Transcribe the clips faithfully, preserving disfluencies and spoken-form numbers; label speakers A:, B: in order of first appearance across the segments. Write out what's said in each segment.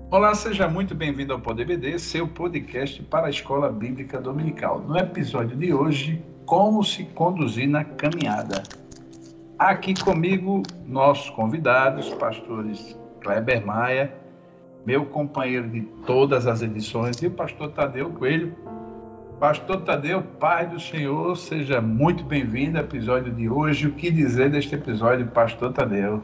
A: Olá, seja muito bem-vindo ao Pod E B D, seu podcast para a Escola Bíblica Dominical. No episódio de hoje, como se conduzir na caminhada. Aqui comigo, nossos convidados, pastores Kleber Maia, meu companheiro de todas as edições, e o pastor Tadeu Coelho. Pastor Tadeu, Pai do Senhor, seja muito bem-vindo ao episódio de hoje. O que dizer deste episódio, pastor Tadeu?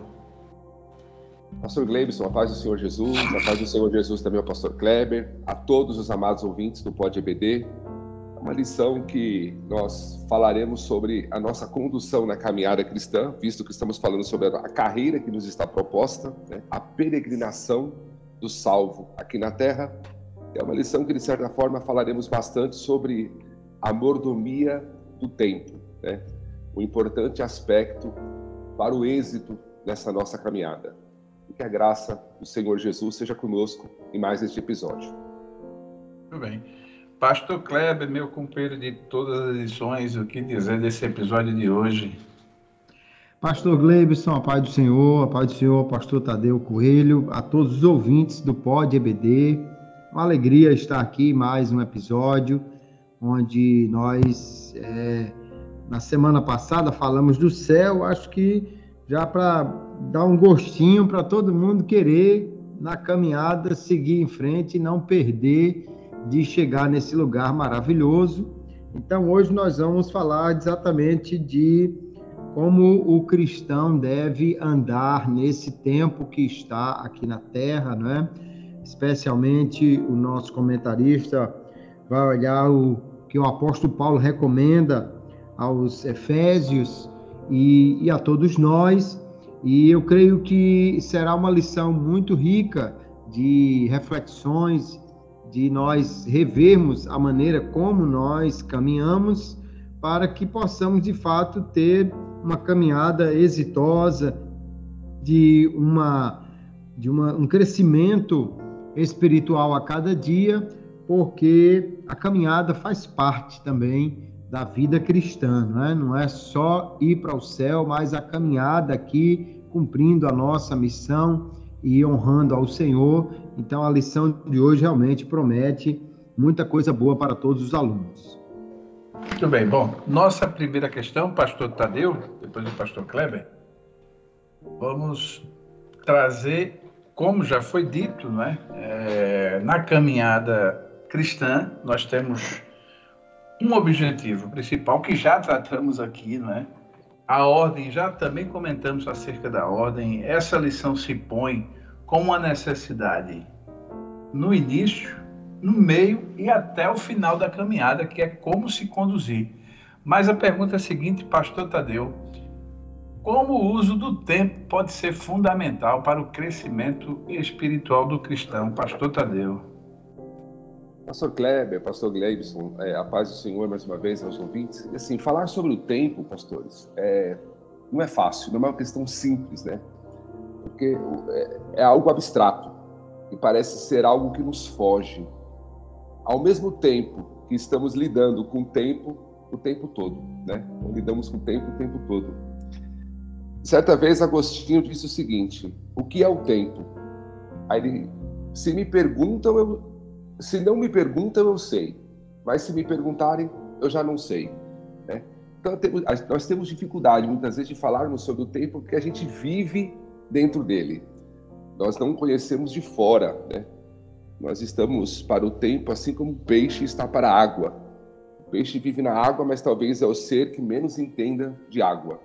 B: Pastor Gleibson, a paz do Senhor Jesus, a paz do Senhor Jesus também ao pastor Kleber, a todos os amados ouvintes do Pod E B D. É uma lição que nós falaremos sobre a nossa condução na caminhada cristã, visto que estamos falando sobre a carreira que nos está proposta, né? A peregrinação do salvo aqui na terra. É uma lição que, de certa forma, falaremos bastante sobre a mordomia do tempo, né? O importante aspecto para o êxito dessa nossa caminhada. E que a graça do Senhor Jesus seja conosco em mais este episódio.
A: Muito bem. Pastor Kleber, meu companheiro de todas as edições, o que dizer desse episódio de hoje?
C: Pastor Gleibson, a paz do Senhor, a paz do Senhor, pastor Tadeu Coelho, a todos os ouvintes do Pod E B D. Uma alegria estar aqui em mais um episódio, onde nós, é, na semana passada, falamos do céu, acho que já para dar um gostinho para todo mundo querer, na caminhada, seguir em frente e não perder de chegar nesse lugar maravilhoso. Então, hoje nós vamos falar exatamente de como o cristão deve andar nesse tempo que está aqui na Terra, né? Especialmente o nosso comentarista vai olhar o que o apóstolo Paulo recomenda aos Efésios e, e a todos nós, e eu creio que será uma lição muito rica de reflexões, de nós revermos a maneira como nós caminhamos, para que possamos, de fato, ter uma caminhada exitosa, de, uma, de uma, um crescimento espiritual a cada dia, porque a caminhada faz parte também da vida cristã, não é? Não é só ir para o céu, mas a caminhada aqui, cumprindo a nossa missão e honrando ao Senhor. Então, a lição de hoje realmente promete muita coisa boa para todos os alunos.
A: Muito bem, bom, nossa primeira questão, pastor Tadeu, depois do pastor Kleber, vamos trazer, como já foi dito, não é? É, na caminhada cristã, nós temos um objetivo principal que já tratamos aqui, não é? A ordem, já também comentamos acerca da ordem. Essa lição se põe como uma necessidade no início, no meio e até o final da caminhada, que é como se conduzir. Mas a pergunta é a seguinte, pastor Tadeu: como o uso do tempo pode ser fundamental para o crescimento espiritual do cristão? Pastor Tadeu.
B: Pastor Kleber, pastor Gleibson, é, a paz do Senhor mais uma vez aos ouvintes. E assim, falar sobre o tempo, pastores, é, não é fácil, não é uma questão simples, né? Porque é, é algo abstrato e parece ser algo que nos foge. Ao mesmo tempo que estamos lidando com o tempo o tempo todo, né? Então, lidamos com o tempo o tempo todo. Certa vez, Agostinho disse o seguinte: o que é o tempo? Aí ele, se me perguntam, eu Se não me perguntam, eu sei. Mas se me perguntarem, eu já não sei. Né? Então, temos, nós temos dificuldade, muitas vezes, de falarmos sobre o tempo porque a gente vive dentro dele. Nós não conhecemos de fora. Né? Nós estamos para o tempo assim como o peixe está para a água. O peixe vive na água, mas talvez é o ser que menos entenda de água.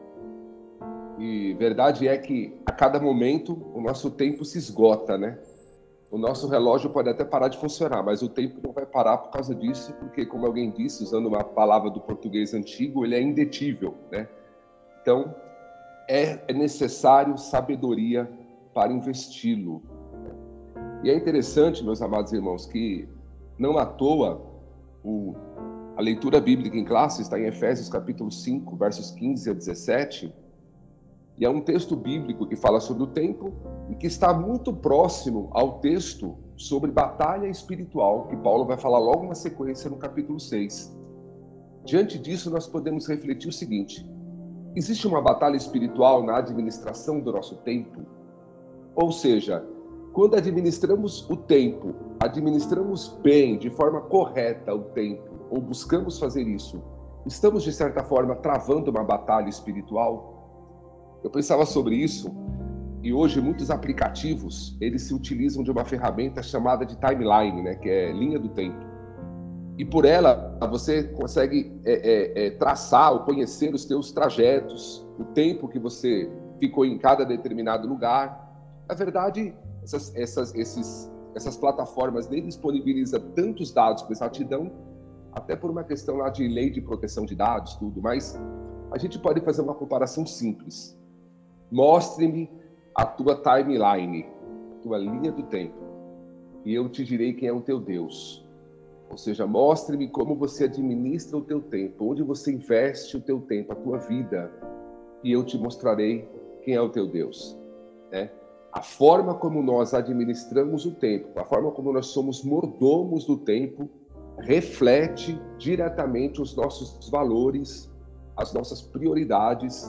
B: E verdade é que, a cada momento, o nosso tempo se esgota, né? O nosso relógio pode até parar de funcionar, mas o tempo não vai parar por causa disso, porque, como alguém disse, usando uma palavra do português antigo, ele é indetível, né? Então, é, é necessário sabedoria para investi-lo. E é interessante, meus amados irmãos, que não à toa o, a leitura bíblica em classe está em Efésios capítulo cinco, versos quinze a dezessete, e é um texto bíblico que fala sobre o tempo e que está muito próximo ao texto sobre batalha espiritual, que Paulo vai falar logo na sequência no capítulo seis. Diante disso, nós podemos refletir o seguinte: existe uma batalha espiritual na administração do nosso tempo? Ou seja, quando administramos o tempo, administramos bem, de forma correta o tempo, ou buscamos fazer isso, estamos, de certa forma, travando uma batalha espiritual? Eu pensava sobre isso, e hoje muitos aplicativos, eles se utilizam de uma ferramenta chamada de timeline, né, que é linha do tempo. E por ela, você consegue é, é, é, traçar ou conhecer os teus trajetos, o tempo que você ficou em cada determinado lugar. Na verdade, essas, essas, esses, essas plataformas nem disponibilizam tantos dados com exatidão, até por uma questão lá de lei de proteção de dados, tudo, mas a gente pode fazer uma comparação simples. Mostre-me a tua timeline, a tua linha do tempo, e eu te direi quem é o teu Deus. Ou seja, mostre-me como você administra o teu tempo, onde você investe o teu tempo, a tua vida, e eu te mostrarei quem é o teu Deus. Né? A forma como nós administramos o tempo, a forma como nós somos mordomos do tempo, reflete diretamente os nossos valores, as nossas prioridades,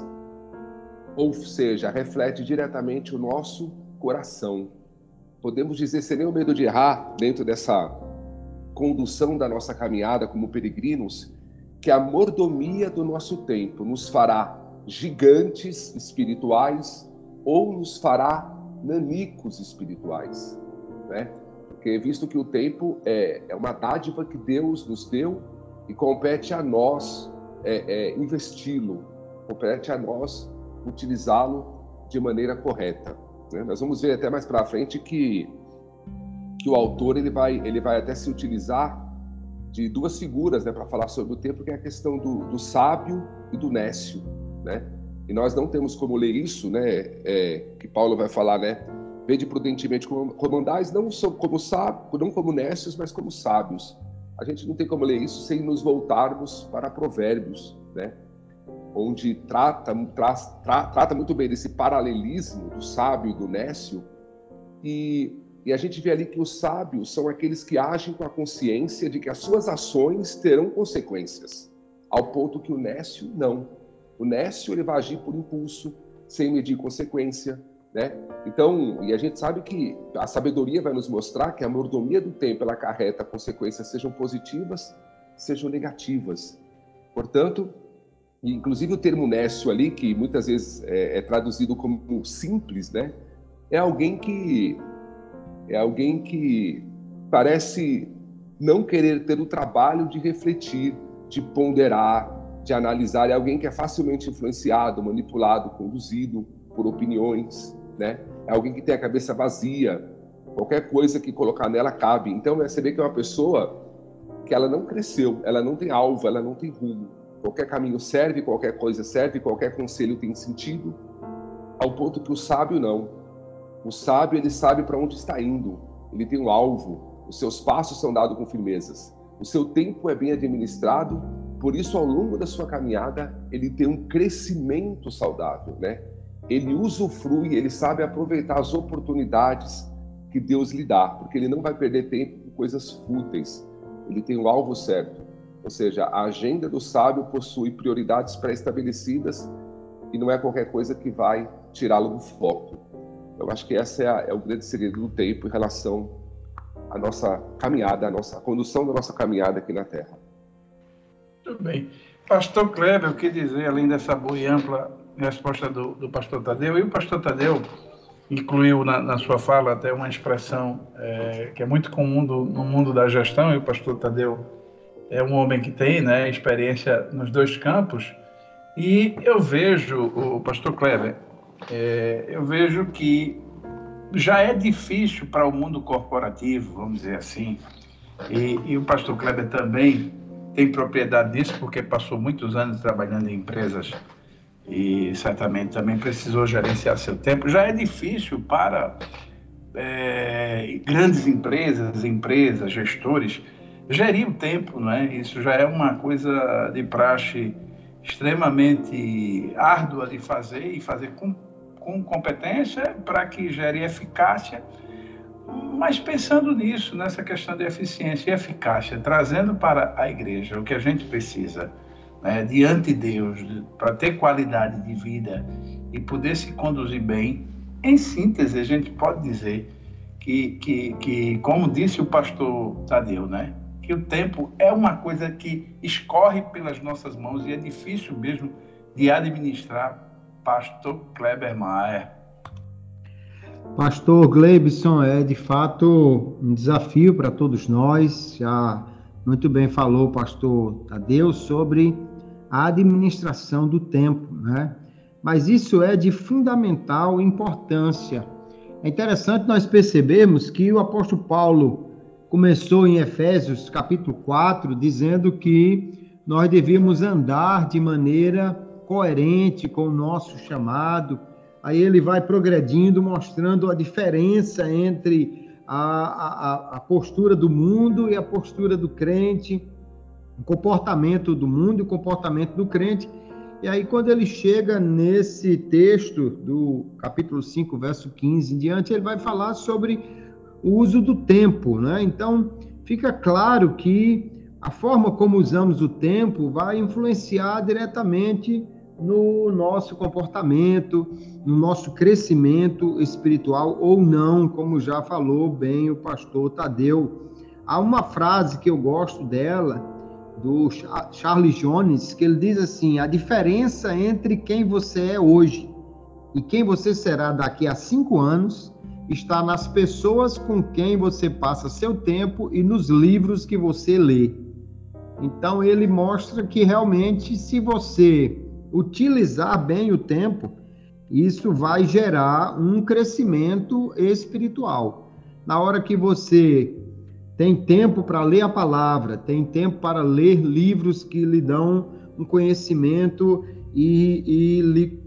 B: ou seja, reflete diretamente o nosso coração. Podemos dizer, sem nenhum medo de errar, dentro dessa condução da nossa caminhada como peregrinos, que a mordomia do nosso tempo nos fará gigantes espirituais ou nos fará nanicos espirituais, né? Porque visto que o tempo é, é uma dádiva que Deus nos deu e compete a nós é, é, investi-lo, compete a nós utilizá-lo de maneira correta, né? Nós vamos ver até mais para frente que que o autor ele vai, ele vai até se utilizar de duas figuras, né, para falar sobre o tempo, que é a questão do, do sábio e do nécio, né? E nós não temos como ler isso, né, é, que Paulo vai falar, né? Vede prudentemente como, como andais, não como sábios, não como nécios, mas como sábios. A gente não tem como ler isso sem nos voltarmos para Provérbios, né? Onde trata, tra, tra, trata muito bem desse paralelismo do sábio e do nécio, e E a gente vê ali que os sábios são aqueles que agem com a consciência de que as suas ações terão consequências, ao ponto que o nécio não. O nécio ele vai agir por impulso, sem medir consequência, né? Então, e a gente sabe que a sabedoria vai nos mostrar que a mordomia do tempo ela acarreta consequências, sejam positivas, sejam negativas. Portanto, inclusive o termo nécio ali, que muitas vezes é, é traduzido como simples, né? É alguém que É alguém que parece não querer ter o trabalho de refletir, de ponderar, de analisar. É alguém que é facilmente influenciado, manipulado, conduzido por opiniões, né? É alguém que tem a cabeça vazia. Qualquer coisa que colocar nela cabe. Então, você vê que é uma pessoa que ela não cresceu, ela não tem alvo, ela não tem rumo. Qualquer caminho serve, qualquer coisa serve, qualquer conselho tem sentido, ao ponto que o sábio não. O sábio, ele sabe para onde está indo, ele tem um alvo, os seus passos são dados com firmezas, o seu tempo é bem administrado, por isso, ao longo da sua caminhada, ele tem um crescimento saudável, né? Ele usufrui, ele sabe aproveitar as oportunidades que Deus lhe dá, porque ele não vai perder tempo com coisas fúteis, ele tem um alvo certo, ou seja, a agenda do sábio possui prioridades pré-estabelecidas e não é qualquer coisa que vai tirá-lo do foco. Eu acho que esse é, a, é o grande segredo do tempo em relação à nossa caminhada, à nossa a condução da nossa caminhada aqui na Terra.
A: Muito bem. Pastor Kleber, o que dizer, além dessa boa e ampla resposta do, do pastor Tadeu? E o pastor Tadeu incluiu na, na sua fala até uma expressão é, que é muito comum do, no mundo da gestão, e o pastor Tadeu é um homem que tem, né, experiência nos dois campos, e eu vejo, o pastor Kleber, É, eu vejo que já é difícil para o mundo corporativo, vamos dizer assim, e, e o pastor Kleber também tem propriedade disso, porque passou muitos anos trabalhando em empresas e certamente também precisou gerenciar seu tempo. Já é difícil para é, grandes empresas, empresas, gestores, gerir o tempo, não é? Isso já é uma coisa de praxe extremamente árdua de fazer e fazer com com competência para que gere eficácia, mas pensando nisso, nessa questão de eficiência e eficácia, trazendo para a igreja o que a gente precisa, né, diante de Deus, para ter qualidade de vida e poder se conduzir bem. Em síntese, a gente pode dizer que, que, que, como disse o pastor Tadeu, né? Que o tempo é uma coisa que escorre pelas nossas mãos e é difícil mesmo de administrar. Pastor Kleber Maia.
C: Pastor Gleibson, é de fato um desafio para todos nós. Já muito bem falou o pastor Tadeu sobre a administração do tempo, né? Mas isso é de fundamental importância. É interessante nós percebermos que o apóstolo Paulo começou em Efésios capítulo quatro, dizendo que nós devíamos andar de maneira coerente com o nosso chamado. Aí ele vai progredindo, mostrando a diferença entre a, a, a postura do mundo e a postura do crente, o comportamento do mundo e o comportamento do crente. E aí, quando ele chega nesse texto do capítulo cinco, verso quinze em diante, ele vai falar sobre o uso do tempo, né? Então, fica claro que a forma como usamos o tempo vai influenciar diretamente no nosso comportamento, no nosso crescimento espiritual ou não, como já falou bem o pastor Tadeu. Há uma frase que eu gosto dela, do Charles Jones, que ele diz assim: a diferença entre quem você é hoje e quem você será daqui a cinco anos está nas pessoas com quem você passa seu tempo e nos livros que você lê. Então ele mostra que realmente, se você utilizar bem o tempo, isso vai gerar um crescimento espiritual. Na hora que você tem tempo para ler a palavra, tem tempo para ler livros que lhe dão um conhecimento e, e lhe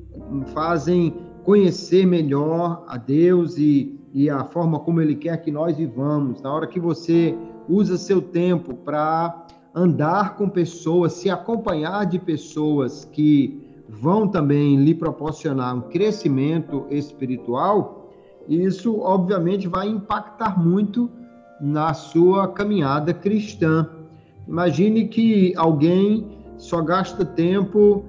C: fazem conhecer melhor a Deus e, e a forma como Ele quer que nós vivamos. Na hora que você usa seu tempo para andar com pessoas, se acompanhar de pessoas que vão também lhe proporcionar um crescimento espiritual, isso obviamente vai impactar muito na sua caminhada cristã. Imagine que alguém só gasta tempo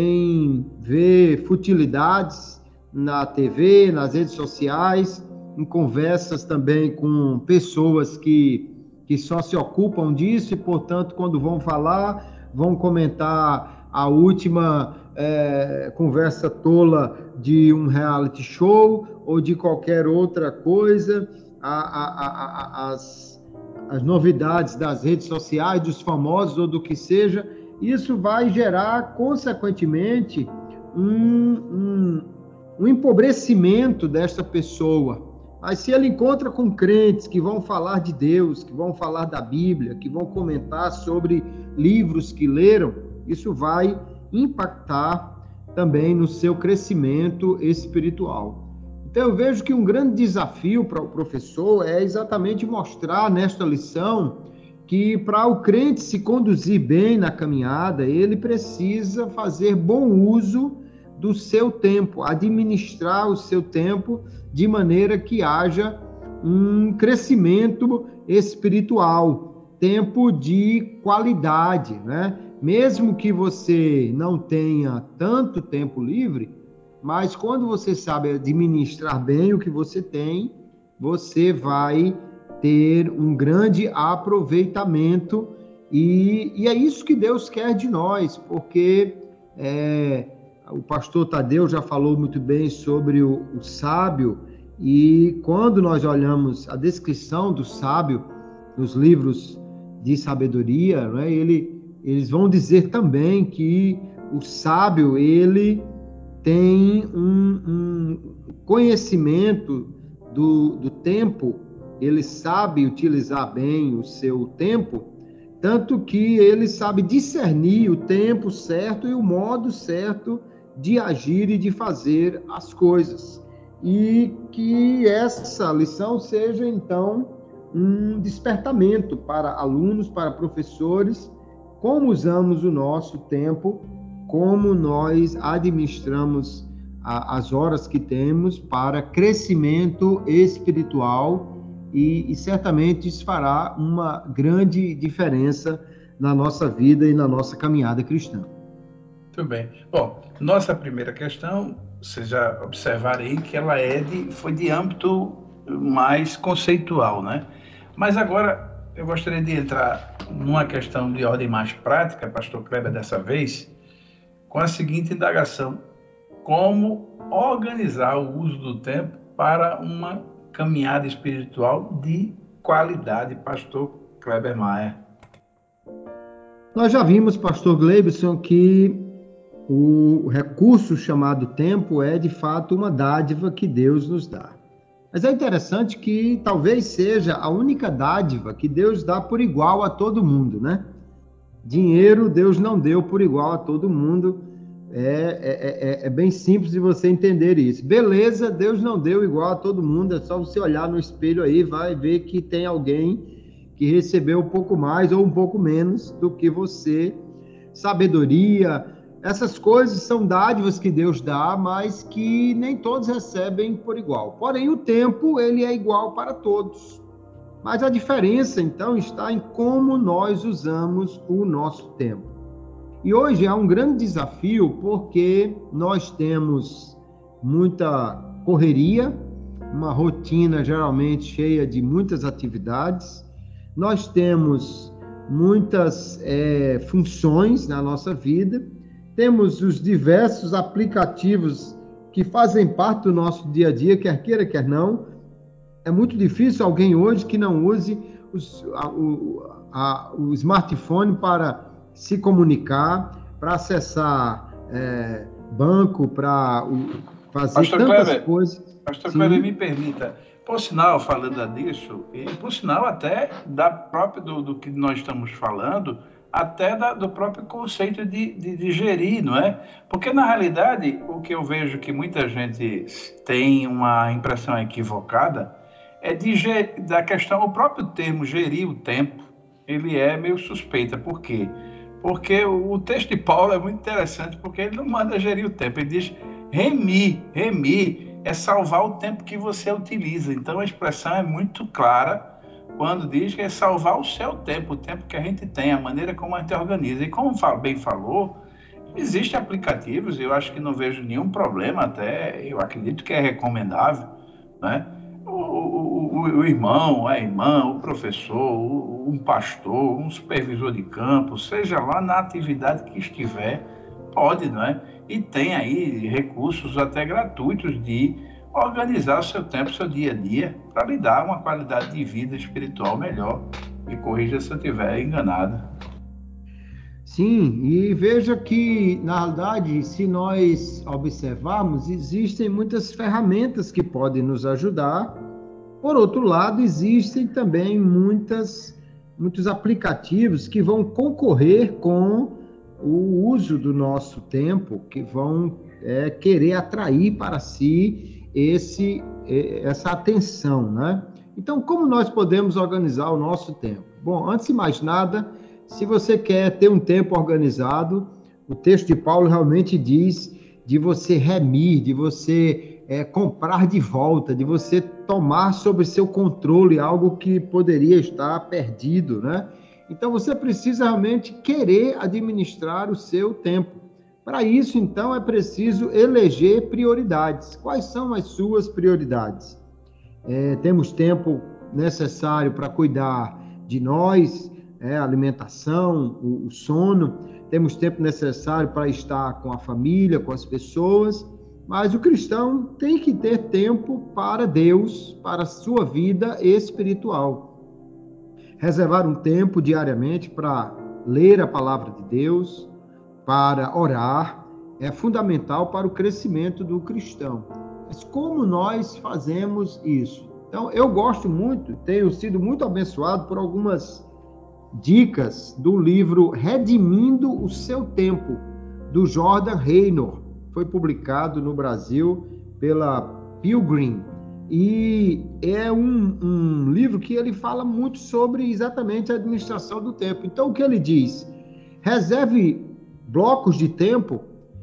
C: em ver futilidades na T V, nas redes sociais, em conversas também com pessoas que, que só se ocupam disso e, portanto, quando vão falar, vão comentar a última é, conversa tola de um reality show ou de qualquer outra coisa. A, a, a, as, as novidades das redes sociais, dos famosos ou do que seja, isso vai gerar, consequentemente, um, um, um empobrecimento desta pessoa. Mas se ele encontra com crentes que vão falar de Deus, que vão falar da Bíblia, que vão comentar sobre livros que leram, isso vai impactar também no seu crescimento espiritual. Então, eu vejo que um grande desafio para o professor é exatamente mostrar nesta lição que para o crente se conduzir bem na caminhada, ele precisa fazer bom uso do seu tempo, administrar o seu tempo de maneira que haja um crescimento espiritual, tempo de qualidade, né? Mesmo que você não tenha tanto tempo livre, mas quando você sabe administrar bem o que você tem, você vai ter um grande aproveitamento e, e é isso que Deus quer de nós, porque é, o pastor Tadeu já falou muito bem sobre o, o sábio, e quando nós olhamos a descrição do sábio nos livros de sabedoria, né, ele, eles vão dizer também que o sábio, ele tem um, um conhecimento do, do tempo, ele sabe utilizar bem o seu tempo, tanto que ele sabe discernir o tempo certo e o modo certo de agir e de fazer as coisas. E que essa lição seja, então, um despertamento para alunos, para professores, como usamos o nosso tempo, como nós administramos a, as horas que temos para crescimento espiritual e, e certamente isso fará uma grande diferença na nossa vida e na nossa caminhada cristã.
A: Muito bem. Bom, nossa primeira questão, vocês já observaram aí que ela é de, foi de âmbito mais conceitual, né? Mas agora eu gostaria de entrar numa questão de ordem mais prática, pastor Kleber, dessa vez, com a seguinte indagação: como organizar o uso do tempo para uma caminhada espiritual de qualidade, pastor Kleber Maia?
C: Nós já vimos, pastor Gleibson, que o recurso chamado tempo é, de fato, uma dádiva que Deus nos dá. Mas é interessante que talvez seja a única dádiva que Deus dá por igual a todo mundo, né? Dinheiro Deus não deu por igual a todo mundo. É, é, é, é bem simples de você entender isso. Beleza, Deus não deu igual a todo mundo. É só você olhar no espelho aí, vai ver que tem alguém que recebeu um pouco mais ou um pouco menos do que você. Sabedoria, essas coisas são dádivas que Deus dá, mas que nem todos recebem por igual. Porém, o tempo, ele é igual para todos. Mas a diferença, então, está em como nós usamos o nosso tempo. E hoje é um grande desafio, porque nós temos muita correria, uma rotina geralmente cheia de muitas atividades. Nós temos muitas é, funções na nossa vida, temos os diversos aplicativos que fazem parte do nosso dia a dia, quer queira, quer não. É muito difícil alguém hoje que não use os, a, o, a, o smartphone para se comunicar, para acessar é, banco, para fazer
A: Pastor
C: tantas
A: Kleber,
C: coisas.
A: Pastor
C: Sim.
A: Kleber, me permita, por sinal, falando disso, e por sinal até da própria, do, do que nós estamos falando, até da, do próprio conceito de, de, de gerir, não é? Porque, na realidade, o que eu vejo que muita gente tem uma impressão equivocada é de, da questão, o próprio termo gerir o tempo, ele é meio suspeita. Por quê? Porque o, o texto de Paulo é muito interessante, porque ele não manda gerir o tempo, ele diz remir, remir é salvar o tempo que você utiliza. Então, a expressão é muito clara quando diz que é salvar o seu tempo, o tempo que a gente tem, a maneira como a gente organiza. E como bem falou, existem aplicativos, eu acho que não vejo nenhum problema, até eu acredito que é recomendável, né? O, o, o, o irmão, a irmã, o professor, o, um pastor, um supervisor de campo, seja lá na atividade que estiver, pode, não é? E tem aí recursos até gratuitos de organizar o seu tempo, o seu dia a dia, para lhe dar uma qualidade de vida espiritual melhor. Me corrija se eu estiver enganado.
C: Sim, e veja que, na realidade, se nós observarmos, existem muitas ferramentas que podem nos ajudar. Por outro lado, existem também muitas, muitos aplicativos que vão concorrer com o uso do nosso tempo, que vão é, querer atrair para si esse, essa atenção, né? Então, como nós podemos organizar o nosso tempo? Bom, antes de mais nada, se você quer ter um tempo organizado, o texto de Paulo realmente diz de você remir, de você é, comprar de volta, de você tomar sob seu controle algo que poderia estar perdido, né? Então, você precisa realmente querer administrar o seu tempo. Para isso, então, é preciso eleger prioridades. Quais são as suas prioridades? É, temos tempo necessário para cuidar de nós, é, alimentação, o, o sono. Temos tempo necessário para estar com a família, com as pessoas. Mas o cristão tem que ter tempo para Deus, para a sua vida espiritual. Reservar um tempo diariamente para ler a palavra de Deus, para orar, é fundamental para o crescimento do cristão. Mas como nós fazemos isso? Então, eu gosto muito, tenho sido muito abençoado por algumas dicas do livro Redimindo o Seu Tempo, do Jordan Raynor. Foi publicado no Brasil pela Pilgrim. E é um, um livro que ele fala muito sobre exatamente a administração do tempo. Então, o que ele diz? Reserve blocos de tempo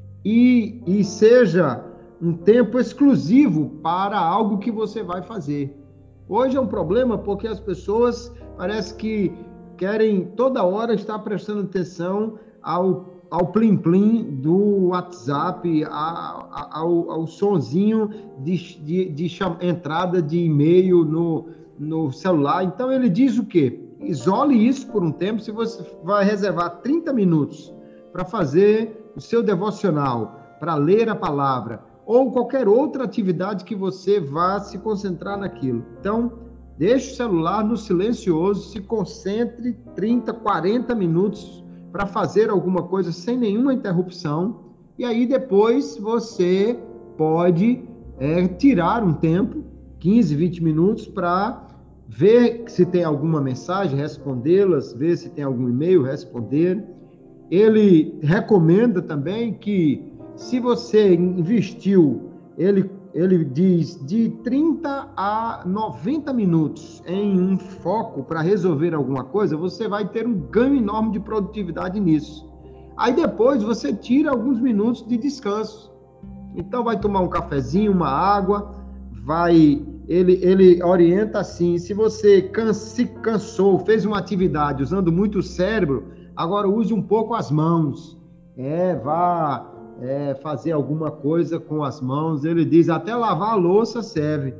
C: e, e seja um tempo exclusivo para algo que você vai fazer. Hoje é um problema porque as pessoas parece que querem toda hora estar prestando atenção ao, ao plim-plim do WhatsApp, a, a, ao, ao sonzinho de, de, de cham, entrada de e-mail no, no celular. Então, ele diz o quê? Isole isso por um tempo. Se você vai reservar trinta minutos para fazer o seu devocional, para ler a palavra, ou qualquer outra atividade que você vá se concentrar naquilo. Então, deixe o celular no silencioso, se concentre trinta, quarenta minutos para fazer alguma coisa sem nenhuma interrupção, e aí depois você pode é, tirar um tempo, quinze, vinte minutos, para ver se tem alguma mensagem, respondê-las, ver se tem algum e-mail, responder. Ele recomenda também que, se você investiu, ele, ele diz, de trinta a noventa minutos em um foco para resolver alguma coisa, você vai ter um ganho enorme de produtividade nisso. Aí depois você tira alguns minutos de descanso. Então vai tomar um cafezinho, uma água, vai... Ele, ele orienta assim, se você can, se cansou, fez uma atividade usando muito o cérebro, agora use um pouco as mãos. É, vá... É, fazer alguma coisa com as mãos, ele diz, até lavar a louça serve,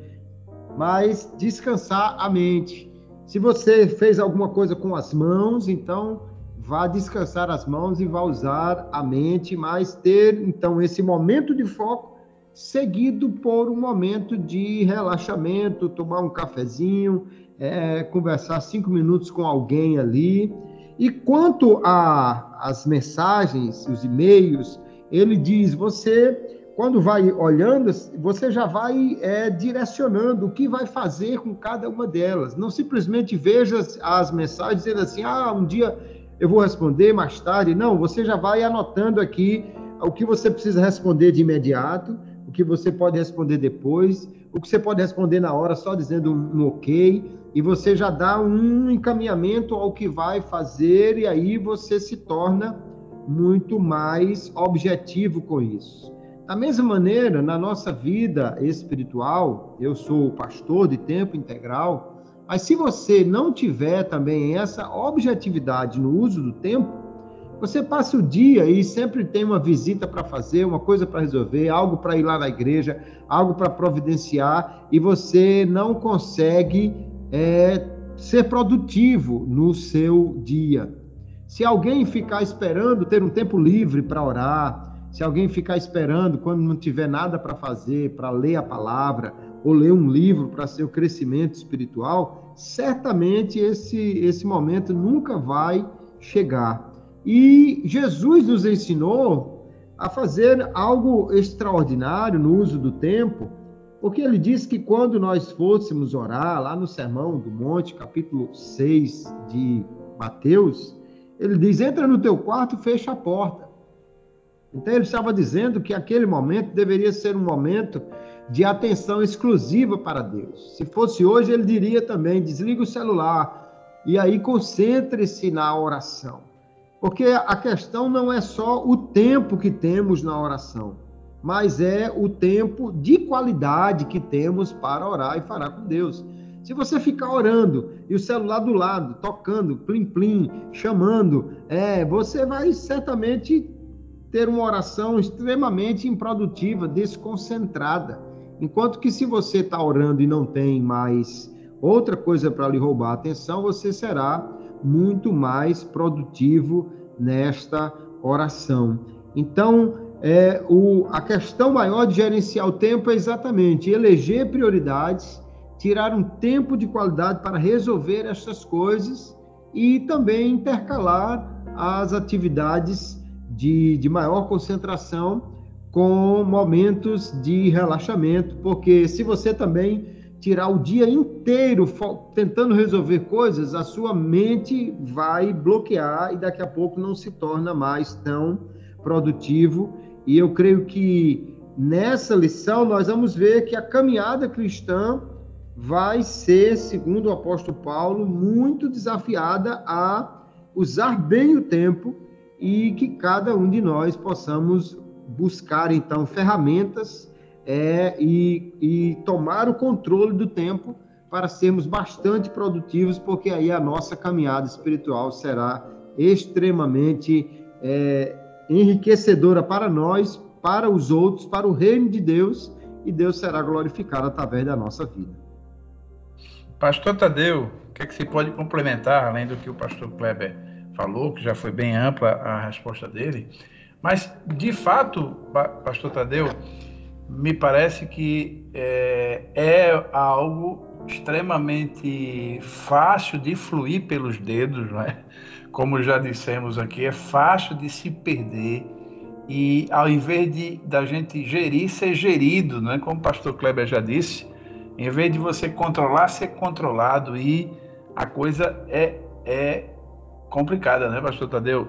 C: mas descansar a mente. Se você fez alguma coisa com as mãos, então vá descansar as mãos e vá usar a mente, mas ter, então, esse momento de foco seguido por um momento de relaxamento, tomar um cafezinho, é, conversar cinco minutos com alguém ali. E quanto às mensagens, os e-mails, ele diz, você, quando vai olhando, você já vai é, direcionando o que vai fazer com cada uma delas. Não simplesmente veja as, as mensagens dizendo assim, ah, um dia eu vou responder mais tarde. Não, você já vai anotando aqui o que você precisa responder de imediato, o que você pode responder depois, o que você pode responder na hora só dizendo um, um ok, e você já dá um encaminhamento ao que vai fazer, e aí você se torna muito mais objetivo com isso. Da mesma maneira, na nossa vida espiritual, eu sou pastor de tempo integral, mas se você não tiver também essa objetividade no uso do tempo, você passa o dia e sempre tem uma visita para fazer, uma coisa para resolver, algo para ir lá na igreja, algo para providenciar, e você não consegue é, ser produtivo no seu dia. Se alguém ficar esperando ter um tempo livre para orar, se alguém ficar esperando quando não tiver nada para fazer, para ler a palavra, ou ler um livro para seu crescimento espiritual, certamente esse, esse momento nunca vai chegar. E Jesus nos ensinou a fazer algo extraordinário no uso do tempo, porque ele disse que quando nós fôssemos orar, lá no Sermão do Monte, capítulo seis de Mateus, ele diz, entra no teu quarto e fecha a porta. Então ele estava dizendo que aquele momento deveria ser um momento de atenção exclusiva para Deus. Se fosse hoje, ele diria também, desliga o celular e aí concentre-se na oração. Porque a questão não é só o tempo que temos na oração, mas é o tempo de qualidade que temos para orar e falar com Deus. Se você ficar orando e o celular do lado, tocando, plim-plim, chamando, é, você vai certamente ter uma oração extremamente improdutiva, desconcentrada. Enquanto que se você está orando e não tem mais outra coisa para lhe roubar a atenção, você será muito mais produtivo nesta oração. Então, é, o, a questão maior de gerenciar o tempo é exatamente eleger prioridades, tirar um tempo de qualidade para resolver estas coisas e também intercalar as atividades de, de maior concentração com momentos de relaxamento, porque se você também tirar o dia inteiro tentando resolver coisas, a sua mente vai bloquear e daqui a pouco não se torna mais tão produtivo. E eu creio que nessa lição nós vamos ver que a caminhada cristã vai ser, segundo o apóstolo Paulo, muito desafiada a usar bem o tempo e que cada um de nós possamos buscar, então, ferramentas é, e, e tomar o controle do tempo para sermos bastante produtivos, porque aí a nossa caminhada espiritual será extremamente é, enriquecedora para nós, para os outros, para o reino de Deus, e Deus será glorificado através da nossa vida.
A: Pastor Tadeu, o que é que se pode complementar, além do que o pastor Kleber falou, que já foi bem ampla a resposta dele, mas, de fato, pastor Tadeu, me parece que é, é algo extremamente fácil de fluir pelos dedos, não é? Como já dissemos aqui, é fácil de se perder e, ao invés de da gente gerir, ser gerido, não é? Como o pastor Kleber já disse, em vez de você controlar, ser controlado, e a coisa é, é complicada, né, pastor Tadeu?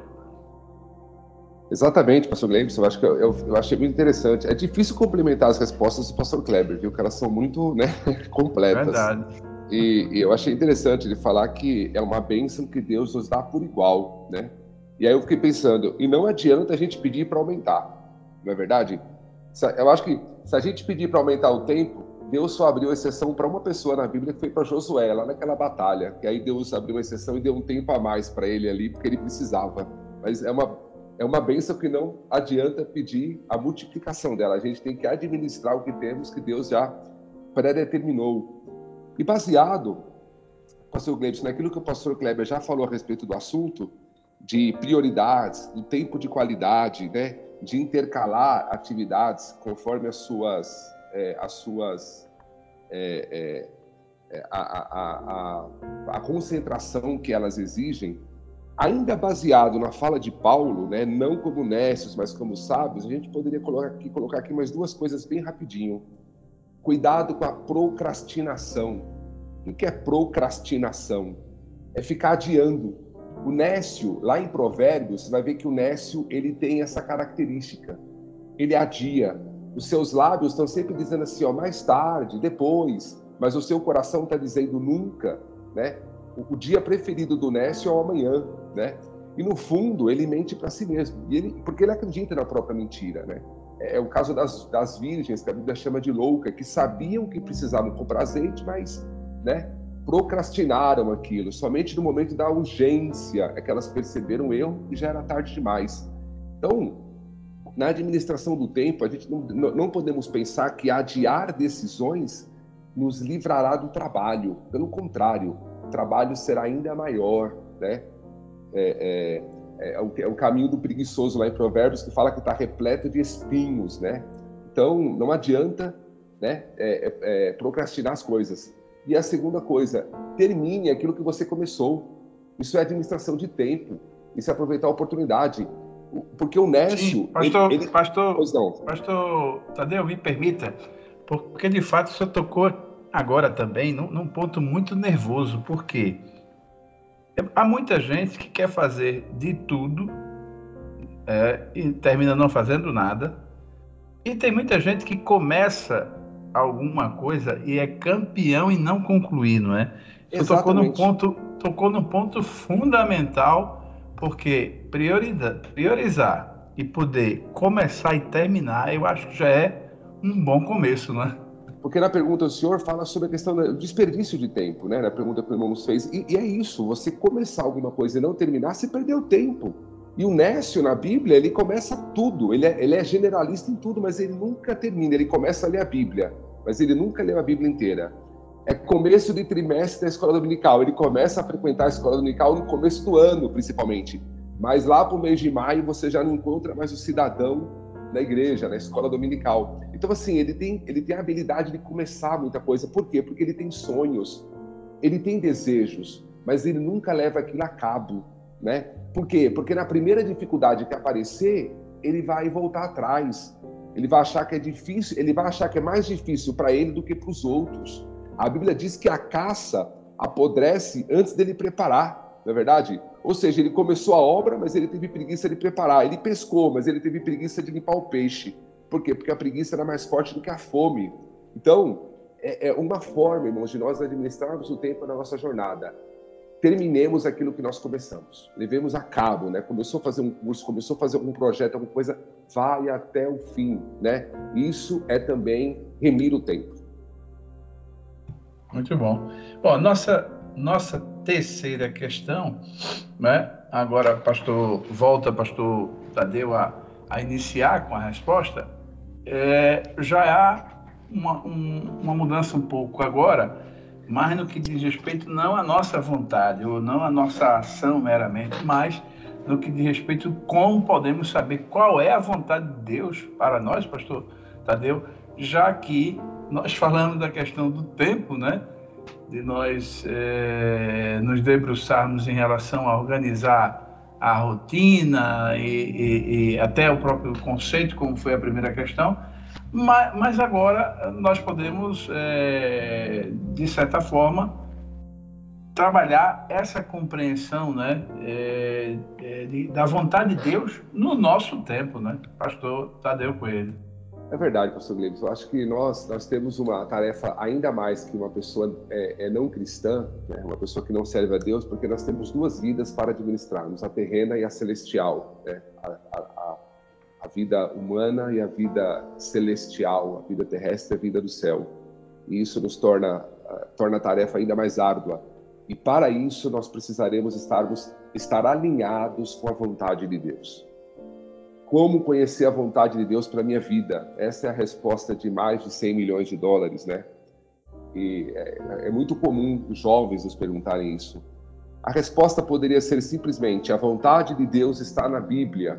B: Exatamente, pastor Gleibson, eu acho que eu, eu, eu achei muito interessante. É difícil complementar as respostas do pastor Kleber, viu? Que elas são muito, né, completas.
A: Verdade.
B: E, e eu achei interessante ele falar que é uma bênção que Deus nos dá por igual, né? E aí eu fiquei pensando, e não adianta a gente pedir para aumentar, não é verdade? Eu acho que se a gente pedir para aumentar o tempo, Deus só abriu exceção para uma pessoa na Bíblia, que foi para Josué, lá naquela batalha. Que aí Deus abriu exceção e deu um tempo a mais para ele ali, porque ele precisava. Mas é uma, é uma bênção que não adianta pedir a multiplicação dela. A gente tem que administrar o que temos, que Deus já predeterminou. E baseado, pastor Gleibson, naquilo que o pastor Kleber já falou a respeito do assunto, de prioridades, do tempo de qualidade, né, de intercalar atividades conforme as suas... É, as suas é, é, a, a, a, a concentração que elas exigem, ainda baseado na fala de Paulo, né, não como nécios, mas como sábios, a gente poderia colocar aqui, colocar aqui mais duas coisas bem rapidinho. Cuidado com a procrastinação. O que é procrastinação? É ficar adiando. O nécio, lá em Provérbios, você vai ver que o nécio ele tem essa característica. Ele adia. Os seus lábios estão sempre dizendo assim, ó, mais tarde, depois, mas o seu coração está dizendo nunca, né? O, o dia preferido do nécio é o amanhã, né? E no fundo ele mente para si mesmo, e ele, porque ele acredita na própria mentira, né? É, é o caso das, das virgens, que a Bíblia chama de louca, que sabiam que precisavam comprar azeite, mas, né, procrastinaram aquilo. Somente no momento da urgência é que elas perceberam o erro e já era tarde demais. Então, na administração do tempo, a gente não, não podemos pensar que adiar decisões nos livrará do trabalho. Pelo contrário, o trabalho será ainda maior, né? É, é, é, o, é o caminho do preguiçoso lá em Provérbios, que fala que está repleto de espinhos, né? Então, não adianta, né, é, é, é, procrastinar as coisas. E a segunda coisa, termine aquilo que você começou. Isso é administração de tempo. Isso é aproveitar a oportunidade. Porque o nécio...
A: Sim, pastor,
B: ele, ele...
A: pastor,
B: Pois não.
A: pastor Tadeu, me permita, porque de fato o senhor tocou agora também num, num ponto muito nervoso, porque há muita gente que quer fazer de tudo é, e termina não fazendo nada, e tem muita gente que começa alguma coisa e é campeão em não concluir, não é? O senhor tocou num ponto, tocou num ponto fundamental. Porque priorizar, priorizar e poder começar e terminar, eu acho que já é um bom começo, né?
B: Porque na pergunta o senhor fala sobre a questão do desperdício de tempo, né? Na pergunta que o irmão nos fez. E, e é isso, você começar alguma coisa e não terminar, você perdeu tempo. E o nécio na Bíblia, ele começa tudo. Ele é, ele é generalista em tudo, mas ele nunca termina. Ele começa a ler a Bíblia, mas ele nunca leu a Bíblia inteira. É começo de trimestre da escola dominical. Ele começa a frequentar a escola dominical no começo do ano, principalmente. Mas lá para o mês de maio, você já não encontra mais o cidadão na igreja, na escola dominical. Então, assim, ele tem, ele tem a habilidade de começar muita coisa. Por quê? Porque ele tem sonhos, ele tem desejos, mas ele nunca leva aquilo a cabo, né? Por quê? Porque na primeira dificuldade que aparecer, ele vai voltar atrás. Ele vai achar que é difícil, ele vai achar que é mais difícil para ele do que para os outros. A Bíblia diz que a caça apodrece antes dele preparar, não é verdade? Ou seja, ele começou a obra, mas ele teve preguiça de preparar. Ele pescou, mas ele teve preguiça de limpar o peixe. Por quê? Porque a preguiça era mais forte do que a fome. Então, é, é uma forma, irmãos, de nós administrarmos o tempo na nossa jornada. Terminemos aquilo que nós começamos. Levemos a cabo, né? Começou a fazer um curso, começou a fazer algum projeto, alguma coisa, vai até o fim, né? Isso é também remir o tempo.
A: Muito bom. Bom, nossa, nossa terceira questão, né? Agora, pastor, volta, pastor Tadeu, a, a iniciar com a resposta. É, já há uma, um, uma mudança um pouco agora, mas no que diz respeito não à nossa vontade, ou não à nossa ação meramente, mas no que diz respeito como podemos saber qual é a vontade de Deus para nós, pastor Tadeu, já que nós falamos da questão do tempo, né? De nós é, nos debruçarmos em relação a organizar a rotina e, e, e até o próprio conceito, como foi a primeira questão, mas, mas agora nós podemos, é, de certa forma, trabalhar essa compreensão, né, é, é, de, da vontade de Deus no nosso tempo, né, pastor Tadeu Coelho.
B: É verdade, pastor Gleibson. Eu acho que nós, nós temos uma tarefa ainda mais que uma pessoa é, é não cristã, né? Uma pessoa que não serve a Deus, porque nós temos duas vidas para administrarmos, a terrena e a celestial, né? a, a, a vida humana e a vida celestial, a vida terrestre e a vida do céu. E isso nos torna, torna a tarefa ainda mais árdua. E para isso nós precisaremos estarmos, estar alinhados com a vontade de Deus. Como conhecer a vontade de Deus para a minha vida? Essa é a resposta de mais de cem milhões de dólares, né? E é, é muito comum os jovens nos perguntarem isso. A resposta poderia ser simplesmente: a vontade de Deus está na Bíblia.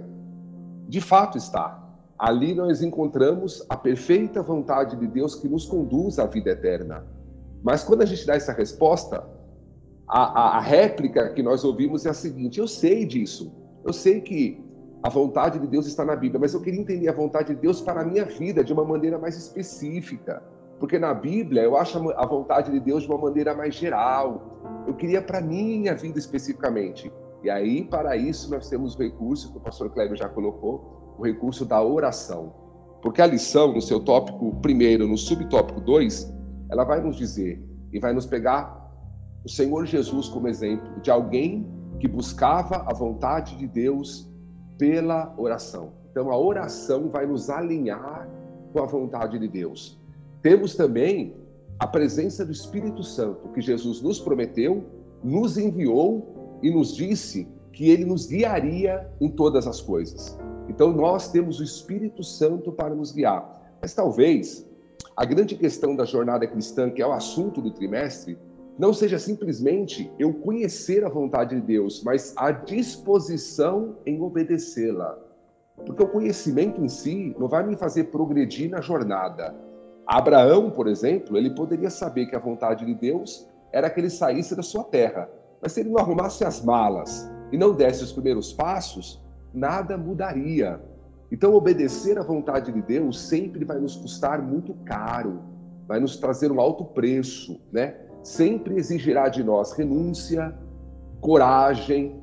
B: De fato está. Ali nós encontramos a perfeita vontade de Deus que nos conduz à vida eterna. Mas quando a gente dá essa resposta, a, a, a réplica que nós ouvimos é a seguinte: eu sei disso, eu sei que a vontade de Deus está na Bíblia, mas eu queria entender a vontade de Deus para a minha vida de uma maneira mais específica. Porque na Bíblia eu acho a vontade de Deus de uma maneira mais geral. Eu queria para a minha vida especificamente. E aí, para isso, nós temos o recurso que o pastor Kleber já colocou, o recurso da oração. Porque a lição, no seu tópico primeiro, no subtópico dois, ela vai nos dizer e vai nos pegar o Senhor Jesus como exemplo de alguém que buscava a vontade de Deus pela oração. Então a oração vai nos alinhar com a vontade de Deus. Temos também a presença do Espírito Santo, que Jesus nos prometeu, nos enviou e nos disse que ele nos guiaria em todas as coisas. Então nós temos o Espírito Santo para nos guiar. Mas talvez a grande questão da jornada cristã, que é o assunto do trimestre, não seja simplesmente eu conhecer a vontade de Deus, mas a disposição em obedecê-la. Porque o conhecimento em si não vai me fazer progredir na jornada. Abraão, por exemplo, ele poderia saber que a vontade de Deus era que ele saísse da sua terra. Mas se ele não arrumasse as malas e não desse os primeiros passos, nada mudaria. Então, obedecer à vontade de Deus sempre vai nos custar muito caro, vai nos trazer um alto preço, né? Sempre exigirá de nós renúncia, coragem,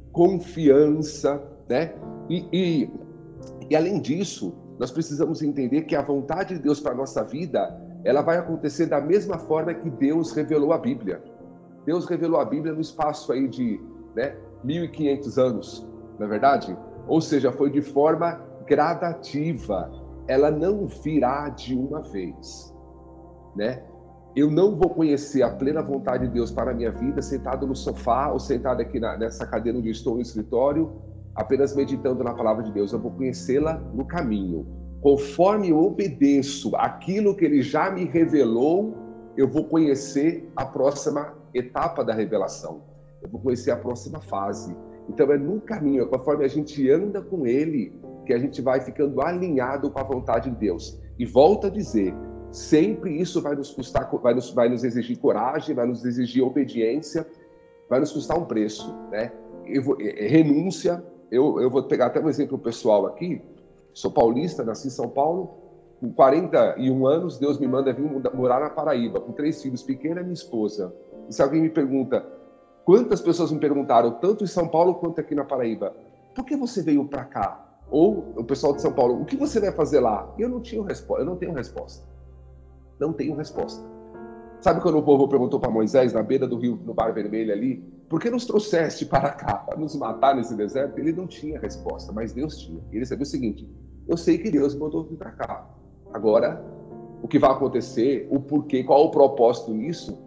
B: confiança, né? E, e, e além disso, nós precisamos entender que a vontade de Deus para a nossa vida, ela vai acontecer da mesma forma que Deus revelou a Bíblia. Deus revelou a Bíblia no espaço aí de, né, mil e quinhentos anos, não é verdade? Ou seja, foi de forma gradativa. Ela não virá de uma vez, né? Eu não vou conhecer a plena vontade de Deus para a minha vida sentado no sofá ou sentado aqui na, nessa cadeira onde eu estou no escritório, apenas meditando na palavra de Deus. Eu vou conhecê-la no caminho. Conforme eu obedeço aquilo que Ele já me revelou, eu vou conhecer a próxima etapa da revelação. Eu vou conhecer a próxima fase. Então é no caminho, é conforme a gente anda com Ele, que a gente vai ficando alinhado com a vontade de Deus. E volto a dizer, sempre isso vai nos custar, vai nos, vai nos exigir coragem, vai nos exigir obediência, vai nos custar um preço, né? Eu vou, é, renúncia. Eu, eu vou pegar até um exemplo pessoal aqui. Sou paulista, nasci em São Paulo. Com quarenta e um anos, Deus me manda vir morar na Paraíba, com três filhos pequenos e minha esposa. E se alguém me pergunta, quantas pessoas me perguntaram, tanto em São Paulo quanto aqui na Paraíba, por que você veio para cá? Ou o pessoal de São Paulo, o que você vai fazer lá? Eu não tinha resposta, eu não tenho resposta. Não tenho resposta. Sabe quando o povo perguntou para Moisés, na beira do rio, no Mar Vermelho ali, por que nos trouxeste para cá, para nos matar nesse deserto? Ele não tinha resposta, mas Deus tinha. Ele sabia o seguinte, eu sei que Deus me mandou vir para cá. Agora, o que vai acontecer, o porquê, qual o propósito nisso,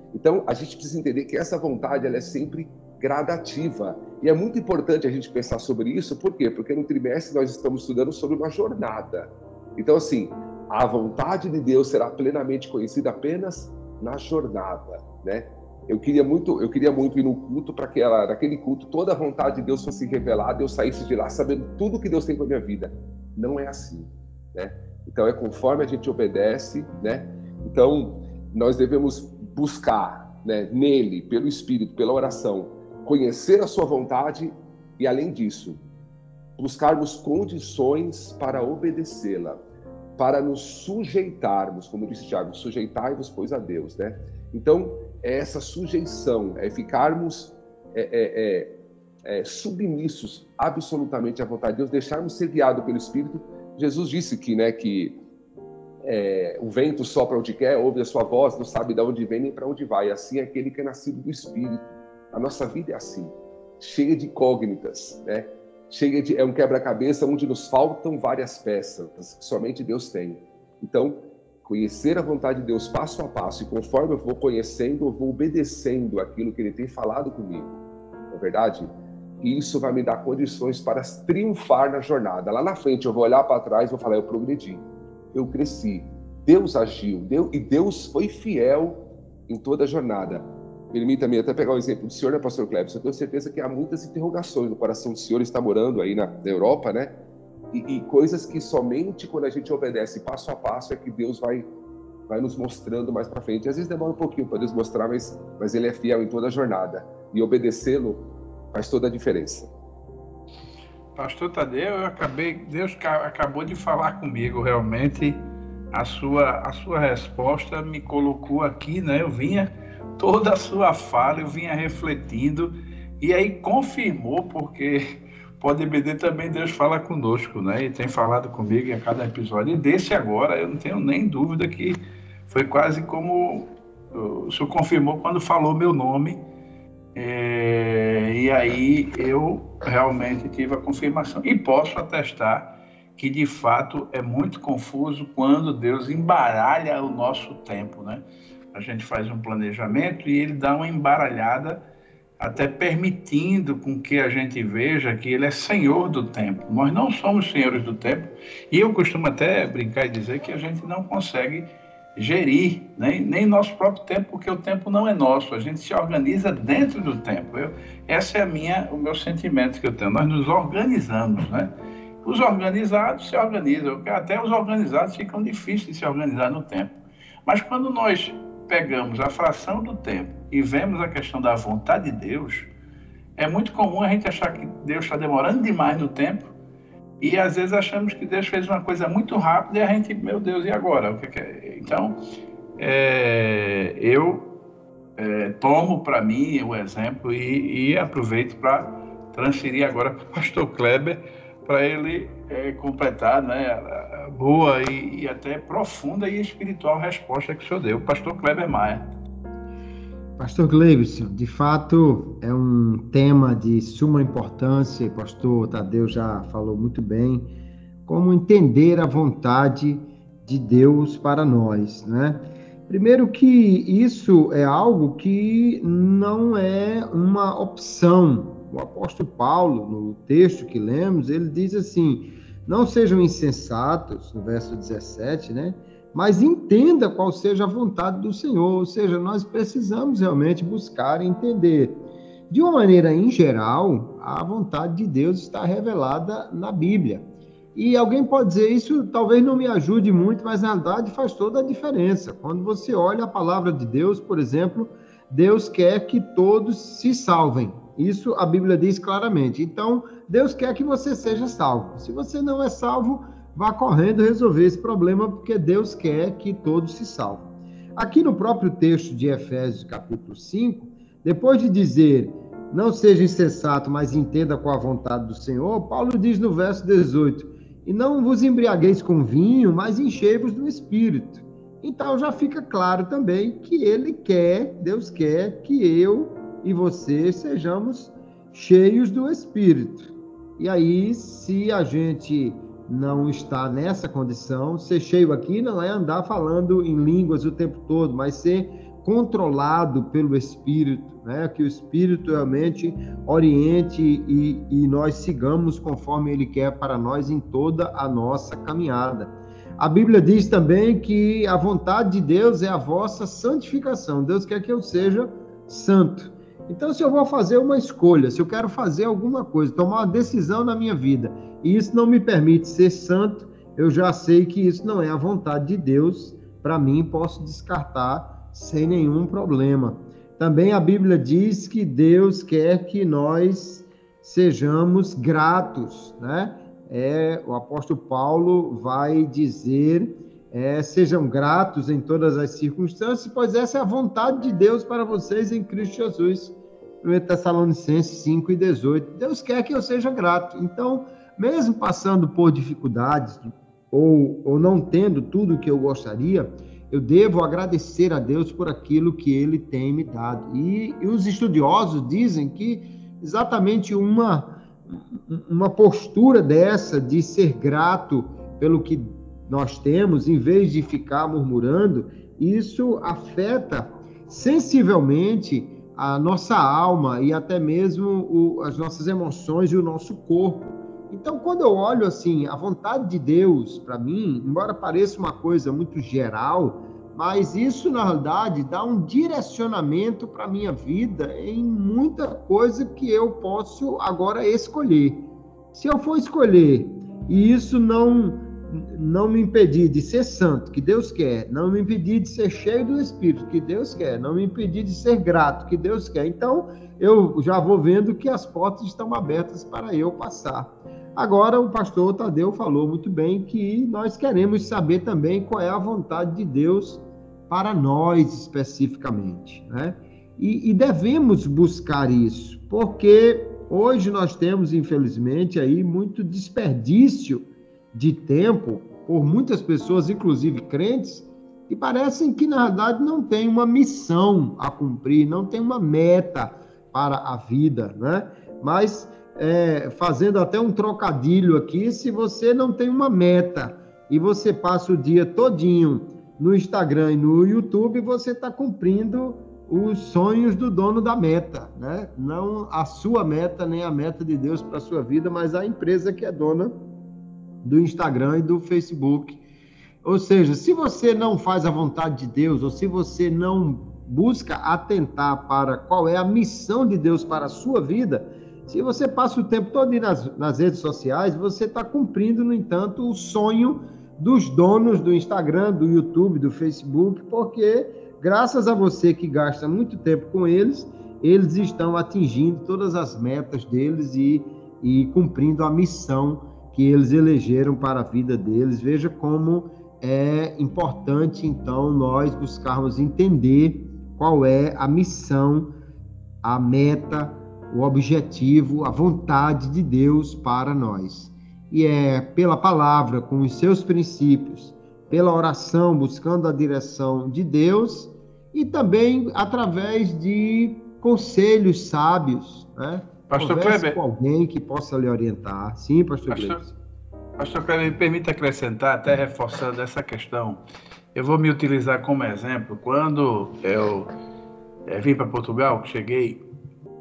B: Então, a gente precisa entender que essa vontade ela é sempre gradativa. E é muito importante a gente pensar sobre isso, por quê? Porque no trimestre nós estamos estudando sobre uma jornada. Então, assim, a vontade de Deus será plenamente conhecida apenas na jornada, né? Eu queria muito, eu queria muito ir no culto para que ela, naquele culto toda a vontade de Deus fosse revelada, eu saísse de lá sabendo tudo que Deus tem para minha vida. Não é assim, né? Então é conforme a gente obedece, né? Então nós devemos buscar, né, nele, pelo Espírito, pela oração, conhecer a sua vontade e, além disso, buscarmos condições para obedecê-la, para nos sujeitarmos, como disse Tiago, sujeitai-vos, pois, a Deus, né? Então, é essa sujeição, é ficarmos é, é, é, é, submissos absolutamente à vontade de Deus, deixarmos ser guiados pelo Espírito. Jesus disse que, né, que é, o vento sopra onde quer, ouve a sua voz, não sabe de onde vem nem para onde vai. Assim é aquele que é nascido do Espírito. A nossa vida é assim, cheia de incógnitas, né? Cheia de, é um quebra-cabeça onde nos faltam várias peças que somente Deus tem. Então, conhecer a vontade de Deus passo a passo, e conforme eu vou conhecendo, eu vou obedecendo aquilo que Ele tem falado comigo. Não é verdade? E isso vai me dar condições para triunfar na jornada. Lá na frente eu vou olhar para trás e vou falar, eu progredi, eu cresci, Deus agiu, Deus, e Deus foi fiel em toda a jornada. Permita-me até pegar o exemplo do senhor, né, pastor Cleber? Eu tenho certeza que há muitas interrogações no coração do senhor, está morando aí na, na Europa, né? E, e coisas que somente quando a gente obedece passo a passo é que Deus vai, vai nos mostrando mais para frente. Às vezes demora um pouquinho para Deus mostrar, mas, mas Ele é fiel em toda a jornada. E obedecê-lo faz toda a diferença.
A: Pastor Tadeu, eu acabei, Deus acabou de falar comigo, realmente. A sua, a sua resposta me colocou aqui, né? Eu vinha, toda a sua fala, eu vinha refletindo, e aí confirmou, porque Pode E B D também Deus fala conosco, né? E tem falado comigo em cada episódio. E desse agora, eu não tenho nem dúvida que foi quase como o senhor confirmou quando falou meu nome. É, e aí eu realmente tive a confirmação. E posso atestar que, de fato, é muito confuso quando Deus embaralha o nosso tempo, né? A gente faz um planejamento e Ele dá uma embaralhada, até permitindo com que a gente veja que Ele é Senhor do tempo. Nós não somos senhores do tempo, e eu costumo até brincar e dizer que a gente não consegue gerir nem, nem nosso próprio tempo, porque o tempo não é nosso, a gente se organiza dentro do tempo. Eu, essa é a minha, o meu sentimento que eu tenho, nós nos organizamos, né? Os organizados se organizam, até os organizados ficam difíceis de se organizar no tempo. Mas quando nós pegamos a fração do tempo e vemos a questão da vontade de Deus, é muito comum a gente achar que Deus está demorando demais no tempo, e às vezes achamos que Deus fez uma coisa muito rápida e a gente, meu Deus, e agora? O que que é? Então, é, eu é, tomo para mim o exemplo e, e aproveito para transferir agora para o pastor Kleber, para ele é, completar, né, a, a boa e, e até profunda e espiritual resposta que o senhor deu. Pastor Kleber Maia.
C: Pastor Gleibson, de fato é um tema de suma importância, e o pastor Tadeu já falou muito bem, como entender a vontade de Deus para nós, né? Primeiro que isso é algo que não é uma opção. O apóstolo Paulo, no texto que lemos, ele diz assim, não sejam insensatos, no verso dezessete, né? Mas entenda qual seja a vontade do Senhor, ou seja, nós precisamos realmente buscar entender. De uma maneira em geral, a vontade de Deus está revelada na Bíblia. E alguém pode dizer, isso talvez não me ajude muito, mas na verdade faz toda a diferença. Quando você olha a palavra de Deus, por exemplo, Deus quer que todos se salvem. Isso a Bíblia diz claramente. Então, Deus quer que você seja salvo. Se você não é salvo, vá correndo resolver esse problema, porque Deus quer que todos se salvem. Aqui no próprio texto de Efésios, capítulo cinco, depois de dizer, não seja insensato, mas entenda qual a vontade do Senhor, Paulo diz no verso dezoito, e não vos embriagueis com vinho, mas enchei-vos do Espírito. Então já fica claro também que ele quer, Deus quer que eu e você sejamos cheios do Espírito. E aí, se a gente não está nessa condição, ser cheio aqui não é andar falando em línguas o tempo todo, mas ser controlado pelo Espírito, né? Que o Espírito realmente oriente e, e nós sigamos conforme Ele quer para nós em toda a nossa caminhada. A Bíblia diz também que a vontade de Deus é a vossa santificação. Deus quer que eu seja santo. Então, se eu vou fazer uma escolha, se eu quero fazer alguma coisa, tomar uma decisão na minha vida, e isso não me permite ser santo, eu já sei que isso não é a vontade de Deus. Para mim, posso descartar sem nenhum problema. Também a Bíblia diz que Deus quer que nós sejamos gratos, né? É, o apóstolo Paulo vai dizer, é, sejam gratos em todas as circunstâncias, pois essa é a vontade de Deus para vocês em Cristo Jesus. primeira Tessalonicenses cinco e dezoito. Deus quer que eu seja grato. Então, mesmo passando por dificuldades, ou, ou não tendo tudo o que eu gostaria, eu devo agradecer a Deus por aquilo que Ele tem me dado. E, e os estudiosos dizem que exatamente uma, uma postura dessa, de ser grato pelo que nós temos, em vez de ficar murmurando, isso afeta sensivelmente a nossa alma e até mesmo o, as nossas emoções e o nosso corpo. Então, quando eu olho assim, a vontade de Deus, para mim, embora pareça uma coisa muito geral, mas isso, na realidade, dá um direcionamento para a minha vida em muita coisa que eu posso agora escolher. Se eu for escolher e isso não, não me impedir de ser santo, que Deus quer, não me impedir de ser cheio do Espírito, que Deus quer, não me impedir de ser grato, que Deus quer, então eu já vou vendo que as portas estão abertas para eu passar. Agora, o pastor Tadeu falou muito bem que nós queremos saber também qual é a vontade de Deus para nós especificamente, né? E, e devemos buscar isso, porque hoje nós temos, infelizmente, aí muito desperdício de tempo por muitas pessoas, inclusive crentes, que parecem que, na verdade, não tem uma missão a cumprir, não tem uma meta para a vida, né? Mas... É, fazendo até um trocadilho aqui, se você não tem uma meta e você passa o dia todinho no Instagram e no YouTube, você está cumprindo os sonhos do dono da meta, né? Não a sua meta, nem a meta de Deus para a sua vida, mas a empresa que é dona do Instagram e do Facebook. Ou seja, se você não faz a vontade de Deus, ou se você não busca atentar para qual é a missão de Deus para a sua vida, se você passa o tempo todo nas, nas redes sociais, você está cumprindo, no entanto, o sonho dos donos do Instagram, do YouTube, do Facebook, porque graças a você que gasta muito tempo com eles, eles estão atingindo todas as metas deles e, e cumprindo a missão que eles elegeram para a vida deles. Veja como é importante, então, nós buscarmos entender qual é a missão, a meta, o objetivo, a vontade de Deus para nós. E é pela palavra, com os seus princípios, pela oração, buscando a direção de Deus, e também através de conselhos sábios, né?
A: Pastor
C: Converse
A: Kleber,
C: com alguém que possa lhe orientar. Sim, pastor Kleber.
A: Pastor Kleber, me permita acrescentar, até reforçando essa questão. Eu vou me utilizar como exemplo. Quando eu é, vim para Portugal, cheguei,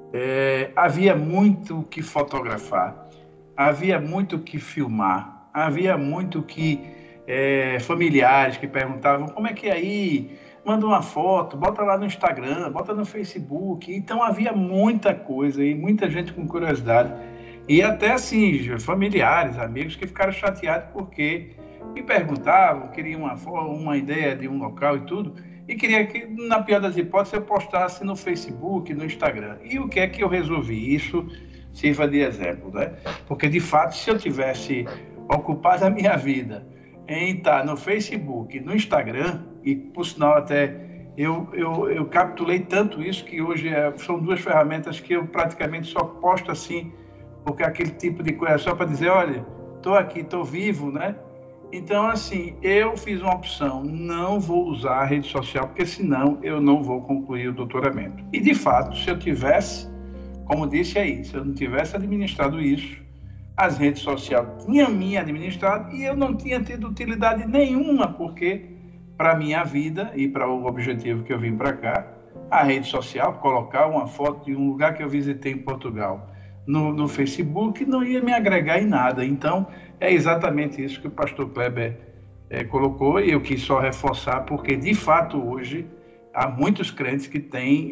A: É, havia muito que fotografar, havia muito que filmar, havia muito que é, familiares que perguntavam como é que é aí, manda uma foto, bota lá no Instagram, bota no Facebook. Então havia muita coisa e muita gente com curiosidade e até assim, familiares, amigos que ficaram chateados porque me perguntavam, queriam uma, uma ideia de um local e tudo. E queria que, na pior das hipóteses, eu postasse no Facebook, no Instagram. E o que é que eu resolvi? Isso sirva de exemplo, né? Porque, de fato, se eu tivesse ocupado a minha vida em estar no Facebook, no Instagram, e, por sinal, até eu, eu, eu capturei tanto isso que hoje é, são duas ferramentas que eu praticamente só posto assim, porque aquele tipo de coisa só para dizer, olha, estou aqui, estou vivo, né? Então, assim, eu fiz uma opção, não vou usar a rede social, porque senão eu não vou concluir o doutoramento. E, de fato, se eu tivesse, como disse aí, se eu não tivesse administrado isso, as redes sociais tinham me administrado e eu não tinha tido utilidade nenhuma, porque para a minha vida e para o objetivo que eu vim para cá, a rede social, colocar uma foto de um lugar que eu visitei em Portugal no, no Facebook, não ia me agregar em nada. Então, é exatamente isso que o pastor Kleber é, colocou, e eu quis só reforçar, porque, de fato, hoje, há muitos crentes que têm,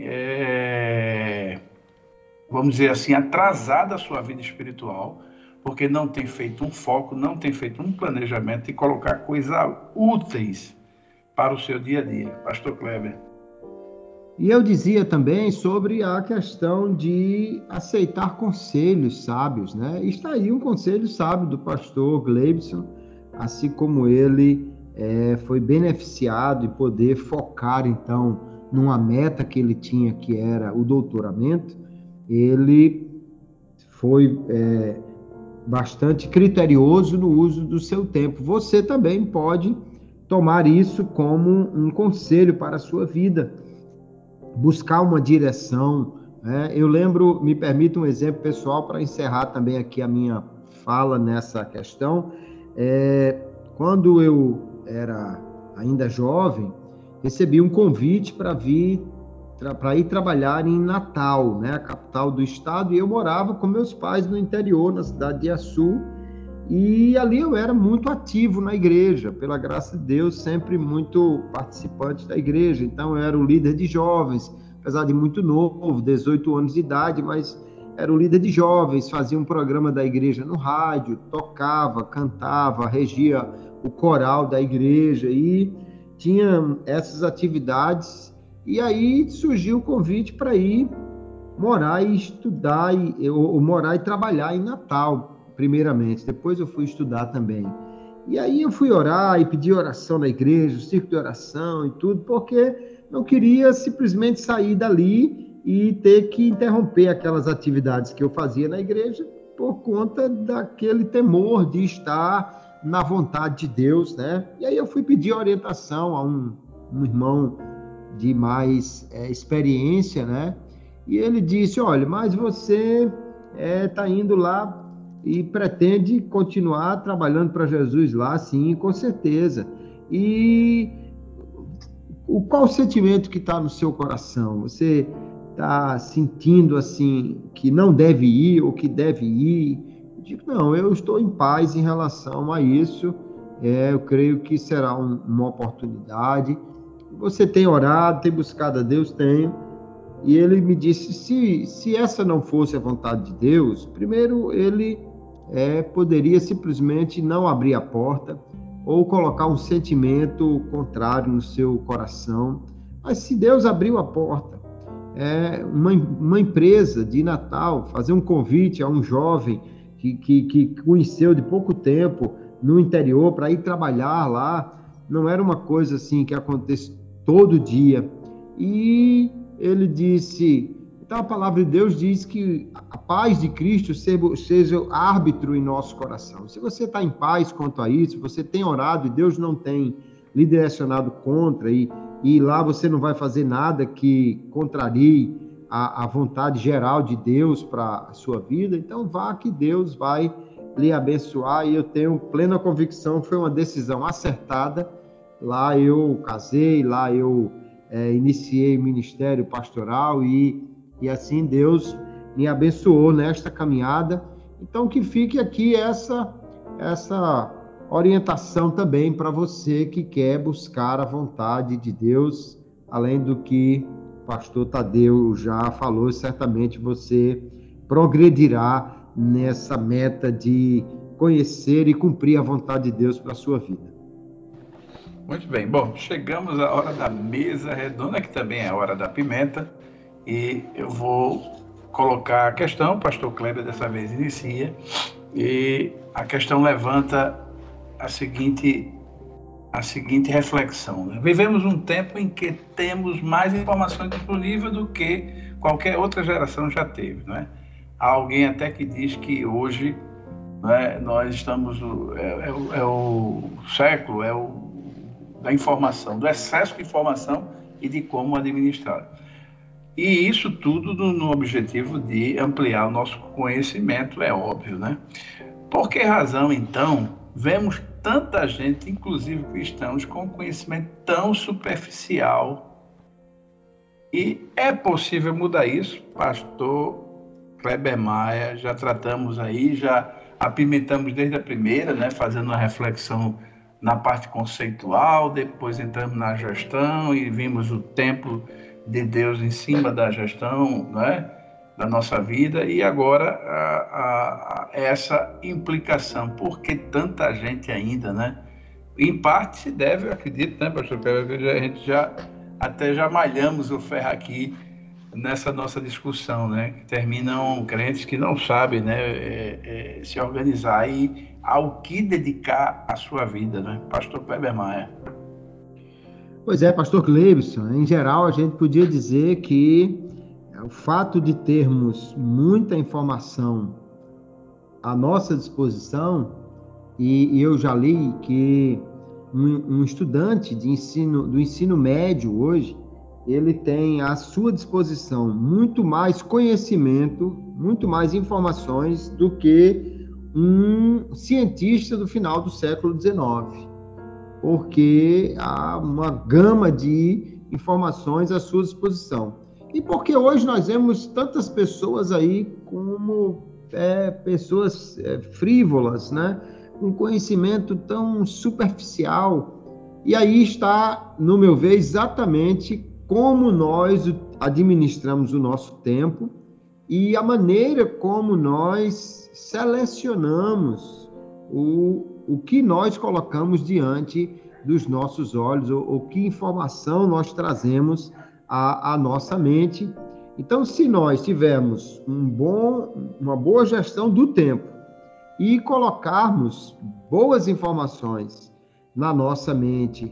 A: é, vamos dizer assim, atrasado a sua vida espiritual, porque não tem feito um foco, não tem feito um planejamento e colocar coisas úteis para o seu dia a dia. Pastor Kleber.
C: E eu dizia também sobre a questão de aceitar conselhos sábios, né? E está aí um conselho sábio do pastor Gleibson, assim como ele é, foi beneficiado e poder focar, então, numa meta que ele tinha, que era o doutoramento. Ele foi é, bastante criterioso no uso do seu tempo. Você também pode tomar isso como um conselho para a sua vida, buscar uma direção. Né? Eu lembro, me permita um exemplo pessoal para encerrar também aqui a minha fala nessa questão. É, quando eu era ainda jovem, recebi um convite para vir para ir trabalhar em Natal, né, a capital do estado, e eu morava com meus pais no interior, na cidade de Açu, e ali eu era muito ativo na igreja, pela graça de Deus, sempre muito participante da igreja. Então eu era o líder de jovens, apesar de muito novo, dezoito anos de idade, mas era o líder de jovens, fazia um programa da igreja no rádio, tocava, cantava, regia o coral da igreja e tinha essas atividades. E aí surgiu o convite para ir morar e estudar, e, ou, ou morar e trabalhar em Natal, primeiramente. Depois eu fui estudar também. E aí eu fui orar e pedir oração na igreja, o círculo de oração e tudo, porque não queria simplesmente sair dali e ter que interromper aquelas atividades que eu fazia na igreja por conta daquele temor de estar na vontade de Deus, né? E aí eu fui pedir orientação a um, um irmão de mais é, experiência, né? E ele disse, olha, mas você está é, indo lá e pretende continuar trabalhando para Jesus lá, sim, com certeza. E o, qual o sentimento que está no seu coração? Você está sentindo assim que não deve ir ou que deve ir? Eu digo, não, eu estou em paz em relação a isso. É, eu creio que será um, uma oportunidade. Você tem orado, tem buscado a Deus? Tenho. E ele me disse, se, se essa não fosse a vontade de Deus, primeiro ele é, poderia simplesmente não abrir a porta ou colocar um sentimento contrário no seu coração. Mas se Deus abriu a porta, é, uma, uma empresa de Natal, fazer um convite a um jovem que, que, que conheceu de pouco tempo no interior para ir trabalhar lá, não era uma coisa assim que acontece todo dia. E ele disse, então a palavra de Deus diz que a paz de Cristo seja árbitro em nosso coração. Se você está em paz quanto a isso, você tem orado e Deus não tem lhe direcionado contra, e, e lá você não vai fazer nada que contrarie a, a vontade geral de Deus para a sua vida, então vá que Deus vai lhe abençoar, e eu tenho plena convicção que foi uma decisão acertada. Lá eu casei, lá eu é, iniciei o ministério pastoral e, e assim Deus me abençoou nesta caminhada. Então que fique aqui essa, essa orientação também para você que quer buscar a vontade de Deus, além do que o pastor Tadeu já falou, certamente você progredirá nessa meta de conhecer e cumprir a vontade de Deus para a sua vida.
A: Muito bem. Bom, chegamos à hora da mesa redonda, que também é a hora da pimenta, e eu vou colocar a questão, o pastor Kleber dessa vez inicia, e a questão levanta a seguinte, a seguinte reflexão. Né? Vivemos um tempo em que temos mais informações disponíveis do que qualquer outra geração já teve, né? Há alguém até que diz que hoje, né, nós estamos, é, é, é o século, é o da informação, do excesso de informação e de como administrar. E isso tudo no, no objetivo de ampliar o nosso conhecimento, é óbvio, né? Por que razão, então, vemos tanta gente, inclusive cristãos, com conhecimento tão superficial. E é possível mudar isso, pastor Kleber Maia, já tratamos aí, já apimentamos desde a primeira, né, fazendo uma reflexão na parte conceitual, depois entramos na gestão e vimos o templo de Deus em cima da gestão, né, da nossa vida, e agora a, a, a essa implicação. Por que tanta gente ainda, né? Em parte se deve, eu acredito, né, pastor Kleber, a gente já até já malhamos o ferro aqui nessa nossa discussão, né? Que terminam crentes que não sabem, né, é, é, se organizar e ao que dedicar a sua vida, né? Pastor Kleber Maia.
C: Pois é, pastor Cleibson, em geral a gente podia dizer que o fato de termos muita informação à nossa disposição, e, e eu já li que um, um estudante de ensino, do ensino médio hoje, ele tem à sua disposição muito mais conhecimento, muito mais informações do que um cientista do final do século dezenove, porque há uma gama de informações à sua disposição. E porque hoje nós vemos tantas pessoas aí como é, pessoas é, frívolas, né? Com conhecimento tão superficial. E aí está, no meu ver, exatamente como nós administramos o nosso tempo e a maneira como nós selecionamos o, o que nós colocamos diante dos nossos olhos, ou, ou que informação nós trazemos à, à nossa mente. Então, se nós tivermos um bom, uma boa gestão do tempo e colocarmos boas informações na nossa mente,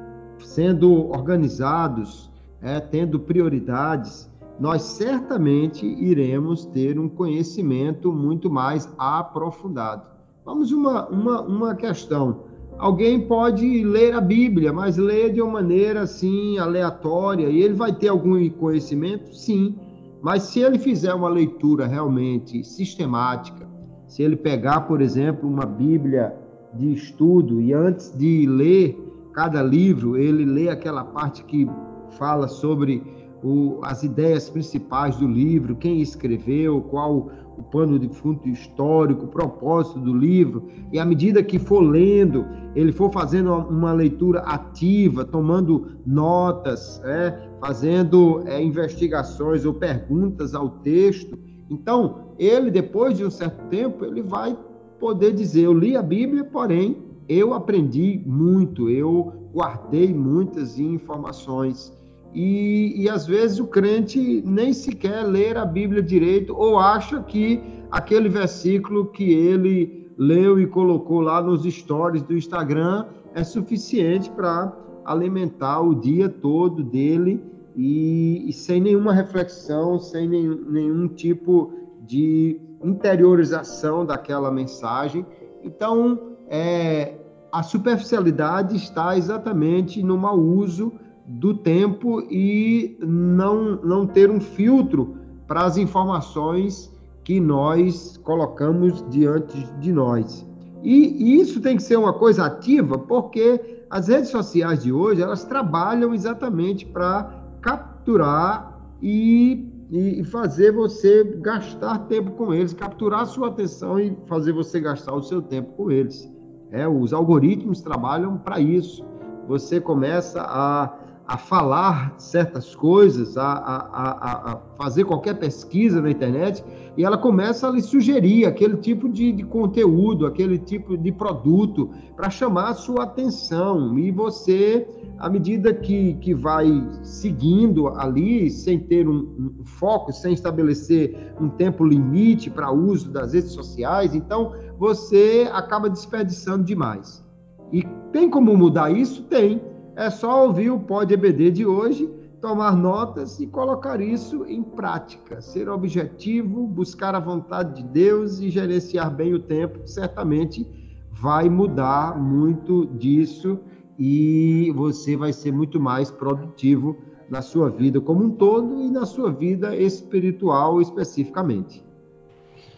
C: sendo organizados, É, tendo prioridades, nós certamente iremos ter um conhecimento muito mais aprofundado. Vamos uma, uma, uma questão. Alguém pode ler a Bíblia, mas ler de uma maneira assim, aleatória, e ele vai ter algum conhecimento? Sim. Mas se ele fizer uma leitura realmente sistemática, se ele pegar, por exemplo, uma Bíblia de estudo, e antes de ler cada livro, ele lê aquela parte que fala sobre o, as ideias principais do livro, quem escreveu, qual o pano de fundo histórico, o propósito do livro, e à medida que for lendo, ele for fazendo uma, uma leitura ativa, tomando notas, é, fazendo é, investigações ou perguntas ao texto, então, ele, depois de um certo tempo, ele vai poder dizer, eu li a Bíblia, porém, eu aprendi muito, eu guardei muitas informações. E, e, às vezes, o crente nem sequer ler a Bíblia direito ou acha que aquele versículo que ele leu e colocou lá nos stories do Instagram é suficiente para alimentar o dia todo dele e, e sem nenhuma reflexão, sem nenhum, nenhum tipo de interiorização daquela mensagem. Então, é, a superficialidade está exatamente no mau uso do tempo e não, não ter um filtro para as informações que nós colocamos diante de nós. E, e isso tem que ser uma coisa ativa, porque as redes sociais de hoje, elas trabalham exatamente para capturar e, e fazer você gastar tempo com eles, capturar a sua atenção e fazer você gastar o seu tempo com eles. É, os algoritmos trabalham para isso. Você começa a a falar certas coisas, a, a, a, a fazer qualquer pesquisa na internet, e ela começa a lhe sugerir aquele tipo de, de conteúdo, aquele tipo de produto, para chamar a sua atenção, e você, à medida que, que vai seguindo ali, sem ter um, um foco, sem estabelecer um tempo limite para uso das redes sociais, então você acaba desperdiçando demais. E tem como mudar isso? Tem. É só ouvir o Pod E B D de hoje, tomar notas e colocar isso em prática. Ser objetivo, buscar a vontade de Deus e gerenciar bem o tempo, certamente vai mudar muito disso e você vai ser muito mais produtivo na sua vida como um todo e na sua vida espiritual especificamente.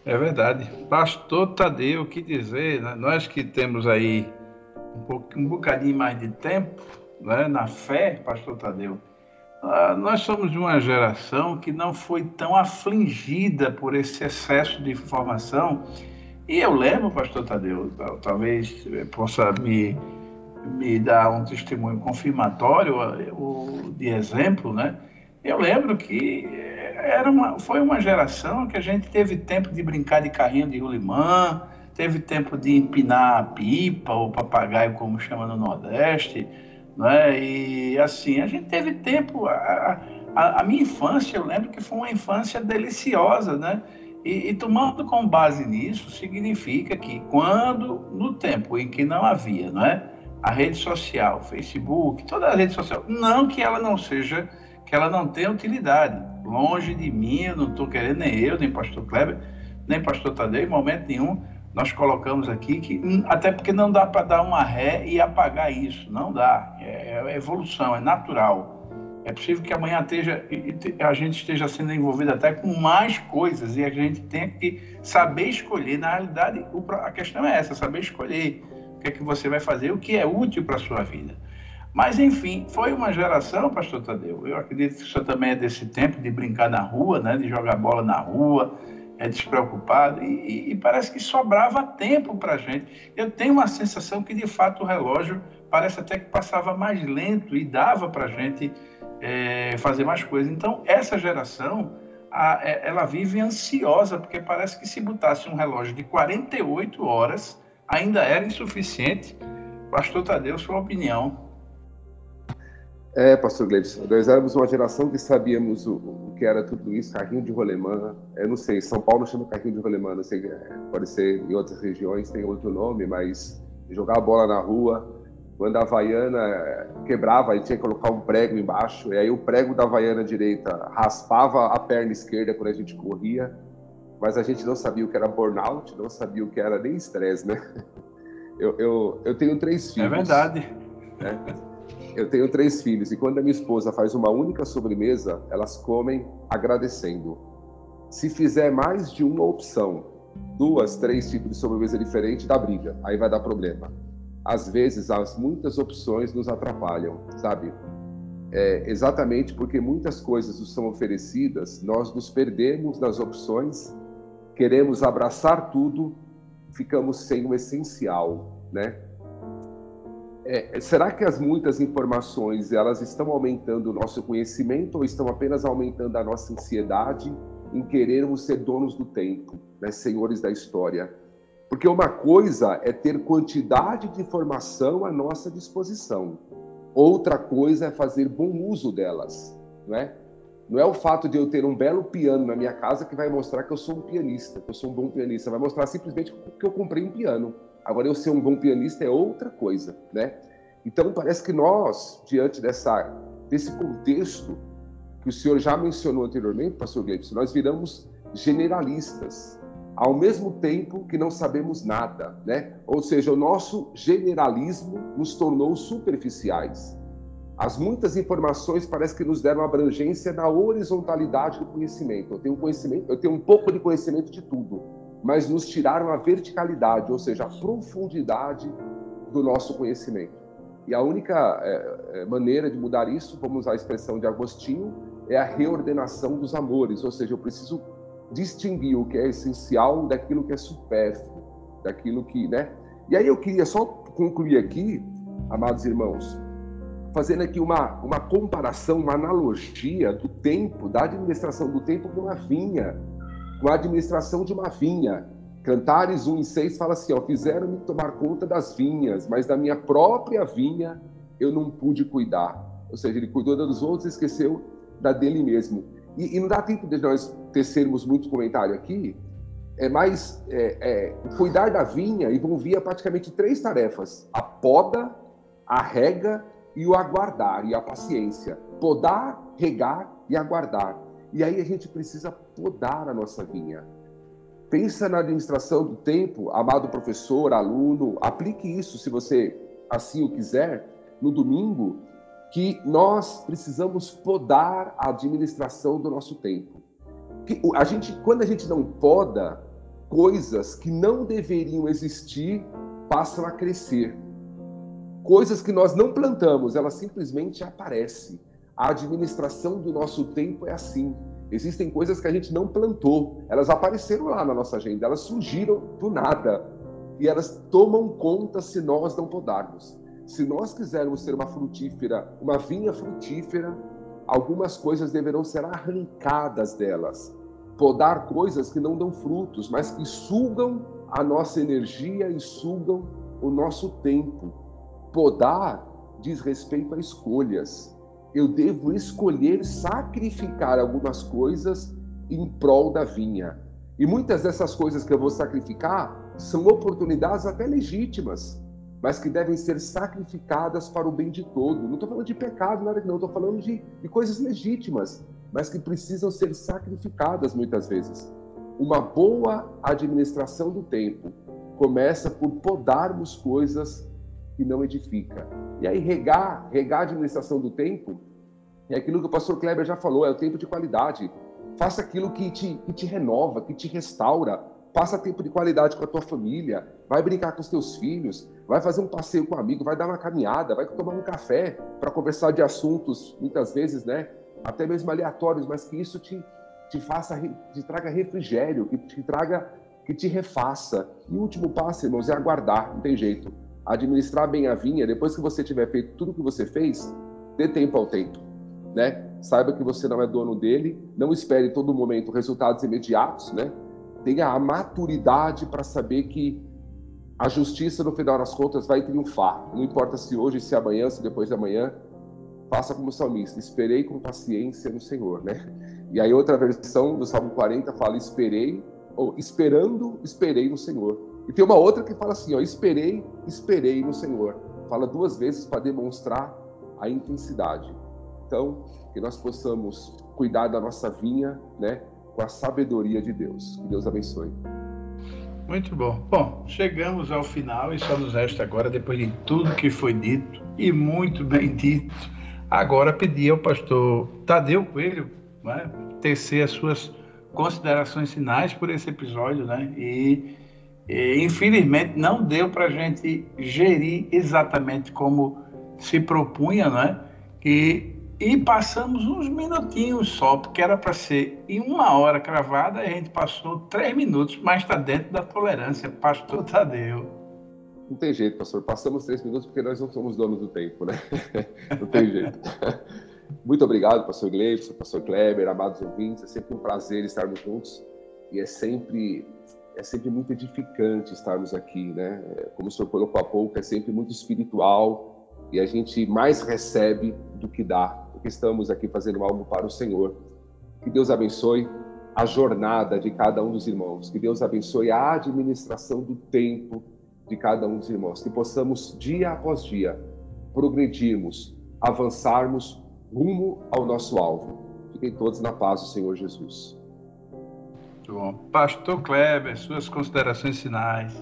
A: É verdade. Pastor Tadeu, o que dizer, né? Nós que temos aí um, pouco, um bocadinho mais de tempo, né, na fé, Pastor Tadeu, ah, nós somos de uma geração que não foi tão afligida por esse excesso de informação. E eu lembro, Pastor Tadeu, talvez possa me, me dar um testemunho confirmatório, de exemplo, né? Eu lembro que era uma, foi uma geração que a gente teve tempo de brincar de carrinho de rolimã, teve tempo de empinar a pipa, ou papagaio, como chama no Nordeste, né? E assim, a gente teve tempo. A, a, a minha infância, eu lembro que foi uma infância deliciosa, né? E, e tomando com base nisso, significa que quando, no tempo em que não havia, não é? A rede social, Facebook, toda a rede social, não que ela não seja, que ela não tenha utilidade. Longe de mim, eu não estou querendo, nem eu, nem pastor Kleber, nem pastor Tadeu, em momento nenhum, nós colocamos aqui que, até porque não dá para dar uma ré e apagar isso, não dá, é, é evolução, é natural. É possível que amanhã esteja, a gente esteja sendo envolvido até com mais coisas e a gente tem que saber escolher. Na realidade, a questão é essa, saber escolher o que é que você vai fazer, o que é útil para a sua vida. Mas, enfim, foi uma geração, pastor Tadeu, eu acredito que o senhor também é desse tempo de brincar na rua, né, de jogar bola na rua, é despreocupado, e, e parece que sobrava tempo para a gente. Eu tenho uma sensação que, de fato, o relógio parece até que passava mais lento e dava para a gente é, fazer mais coisas. Então, essa geração, a, ela vive ansiosa, porque parece que se botasse um relógio de quarenta e oito horas, ainda era insuficiente. Pastor Tadeu, sua opinião.
B: É, pastor Gleibson, nós éramos uma geração que sabíamos o, o que era tudo isso, carrinho de rolemã. Eu não sei, São Paulo chama carrinho de rolemã, não sei, pode ser em outras regiões, tem outro nome, mas jogar a bola na rua, quando a havaiana quebrava, e tinha que colocar um prego embaixo, e aí o prego da havaiana direita raspava a perna esquerda quando a gente corria, mas a gente não sabia o que era burnout, não sabia o que era nem estresse, né? Eu, eu, eu tenho três filhos.
A: É verdade.
B: Né? Eu tenho três filhos e quando a minha esposa faz uma única sobremesa, elas comem agradecendo. Se fizer mais de uma opção, duas, três tipos de sobremesa diferente, dá briga, aí vai dar problema. Às vezes, as muitas opções nos atrapalham, sabe? É, exatamente porque muitas coisas nos são oferecidas, nós nos perdemos nas opções, queremos abraçar tudo, ficamos sem o essencial, né? É, será que as muitas informações, elas estão aumentando o nosso conhecimento ou estão apenas aumentando a nossa ansiedade em querermos ser donos do tempo, né, senhores da história? Porque uma coisa é ter quantidade de informação à nossa disposição. Outra coisa é fazer bom uso delas, não é? Não é o fato de eu ter um belo piano na minha casa que vai mostrar que eu sou um pianista, que eu sou um bom pianista. Vai mostrar simplesmente que eu comprei um piano. Agora, eu ser um bom pianista é outra coisa, né? Então, parece que nós, diante dessa, desse contexto que o senhor já mencionou anteriormente, pastor Gleibson, nós viramos generalistas, ao mesmo tempo que não sabemos nada, né? Ou seja, o nosso generalismo nos tornou superficiais. As muitas informações parece que nos deram abrangência na horizontalidade do conhecimento. Eu tenho conhecimento, eu tenho um pouco de conhecimento de tudo, mas nos tiraram a verticalidade, ou seja, a profundidade do nosso conhecimento. E a única é, maneira de mudar isso, vamos usar a expressão de Agostinho, é a reordenação dos amores, ou seja, eu preciso distinguir o que é essencial daquilo que é supérfluo, daquilo que, né? E aí eu queria só concluir aqui, amados irmãos, fazendo aqui uma, uma comparação, uma analogia do tempo, da administração do tempo com uma vinha, com a administração de uma vinha. Cantares um e seis fala assim, ó, fizeram-me tomar conta das vinhas, mas da minha própria vinha eu não pude cuidar. Ou seja, ele cuidou dos outros e esqueceu da dele mesmo. E, e não dá tempo de nós tecermos muito comentário aqui, é mais é, é, cuidar da vinha envolvia praticamente três tarefas: a poda, a rega e o aguardar, e a paciência. Podar, regar e aguardar. E aí a gente precisa podar a nossa vinha. Pensa na administração do tempo, amado professor, aluno, aplique isso, se você assim o quiser, no domingo, que nós precisamos podar a administração do nosso tempo. Que a gente, quando a gente não poda, coisas que não deveriam existir passam a crescer. Coisas que nós não plantamos, elas simplesmente aparecem. A administração do nosso tempo é assim. Existem coisas que a gente não plantou, elas apareceram lá na nossa agenda, elas surgiram do nada e elas tomam conta se nós não podarmos. Se nós quisermos ser uma frutífera, uma vinha frutífera, algumas coisas deverão ser arrancadas delas. Podar coisas que não dão frutos, mas que sugam a nossa energia e sugam o nosso tempo. Podar diz respeito a escolhas. Eu devo escolher sacrificar algumas coisas em prol da vinha. E muitas dessas coisas que eu vou sacrificar são oportunidades até legítimas, mas que devem ser sacrificadas para o bem de todo. Não estou falando de pecado, nada que não. Estou falando de, de coisas legítimas, mas que precisam ser sacrificadas muitas vezes. Uma boa administração do tempo começa por podarmos coisas que não edifica. E aí regar, regar a administração do tempo é aquilo que o pastor Kleber já falou, é o tempo de qualidade. Faça aquilo que te, que te renova, que te restaura. Passa tempo de qualidade com a tua família, vai brincar com os teus filhos, vai fazer um passeio com um amigo, vai dar uma caminhada, vai tomar um café para conversar de assuntos, muitas vezes, né, até mesmo aleatórios, mas que isso te, te faça, te traga refrigério, que te traga, que te refaça. E o último passo, irmãos, é aguardar, não tem jeito. Administrar bem a vinha, depois que você tiver feito tudo o que você fez, dê tempo ao tempo, né? Saiba que você não é dono dele, não espere em todo momento resultados imediatos, né? Tenha a maturidade para saber que a justiça, no final das contas, vai triunfar. Não importa se hoje, se amanhã, se depois de amanhã, faça como o salmista, esperei com paciência no Senhor, né? E aí outra versão do Salmo quarenta fala, esperei, ou esperando, esperei no Senhor. E tem uma outra que fala assim, ó, esperei, esperei no Senhor. Fala duas vezes para demonstrar a intensidade. Então, que nós possamos cuidar da nossa vinha, né? Com a sabedoria de Deus. Que Deus abençoe.
A: Muito bom. Bom, chegamos ao final e só nos resta agora, depois de tudo que foi dito, e muito bem dito, agora pedir ao pastor Tadeu Coelho, né, tecer as suas considerações finais por esse episódio, né? E, e infelizmente não deu para a gente gerir exatamente como se propunha, né? E E passamos uns minutinhos só, porque era para ser em uma hora cravada, a gente passou três minutos, mas está dentro da tolerância, pastor Tadeu.
B: Não tem jeito, pastor. Passamos três minutos porque nós não somos donos do tempo, né? Não tem jeito. Muito obrigado, pastor Gleibson, pastor Kleber, amados ouvintes. É sempre um prazer estarmos juntos e é sempre, é sempre muito edificante estarmos aqui, né? Como o senhor colocou há pouco, é sempre muito espiritual e a gente mais recebe do que dá. Estamos aqui fazendo algo para o Senhor. Que Deus abençoe a jornada de cada um dos irmãos. Que Deus abençoe a administração do tempo de cada um dos irmãos. Que possamos, dia após dia, progredirmos, avançarmos rumo ao nosso alvo. Fiquem todos na paz do Senhor Jesus.
A: Muito bom. Pastor Kleber, suas considerações finais.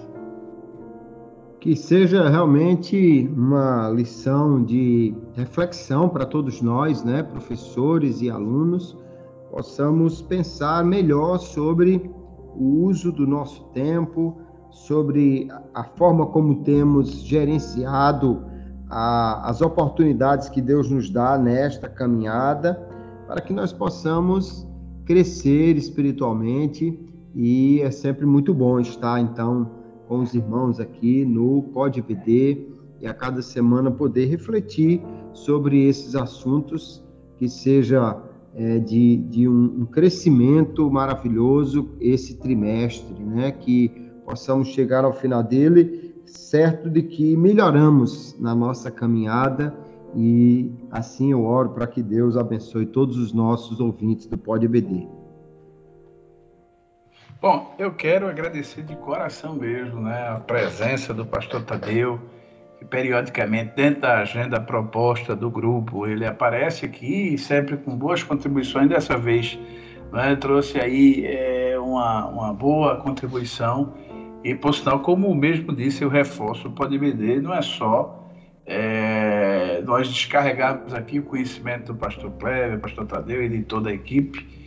C: Que seja realmente uma lição de reflexão para todos nós, né, professores e alunos, possamos pensar melhor sobre o uso do nosso tempo, sobre a forma como temos gerenciado a, as oportunidades que Deus nos dá nesta caminhada, para que nós possamos crescer espiritualmente, e é sempre muito bom estar, então, com os irmãos aqui no Pod E B D e a cada semana poder refletir sobre esses assuntos, que seja é, de, de um, um crescimento maravilhoso esse trimestre, né? Que possamos chegar ao final dele certo de que melhoramos na nossa caminhada, e assim eu oro para que Deus abençoe todos os nossos ouvintes do Pod E B D.
A: Bom, eu quero agradecer de coração mesmo, né, a presença do pastor Tadeu, que periodicamente, dentro da agenda proposta do grupo, ele aparece aqui sempre com boas contribuições. Dessa vez, né, trouxe aí é, uma, uma boa contribuição, e, por sinal, como o mesmo disse, eu reforço, o Pod E B D não é só é, nós descarregarmos aqui o conhecimento do pastor Kleber, pastor Tadeu e de toda a equipe,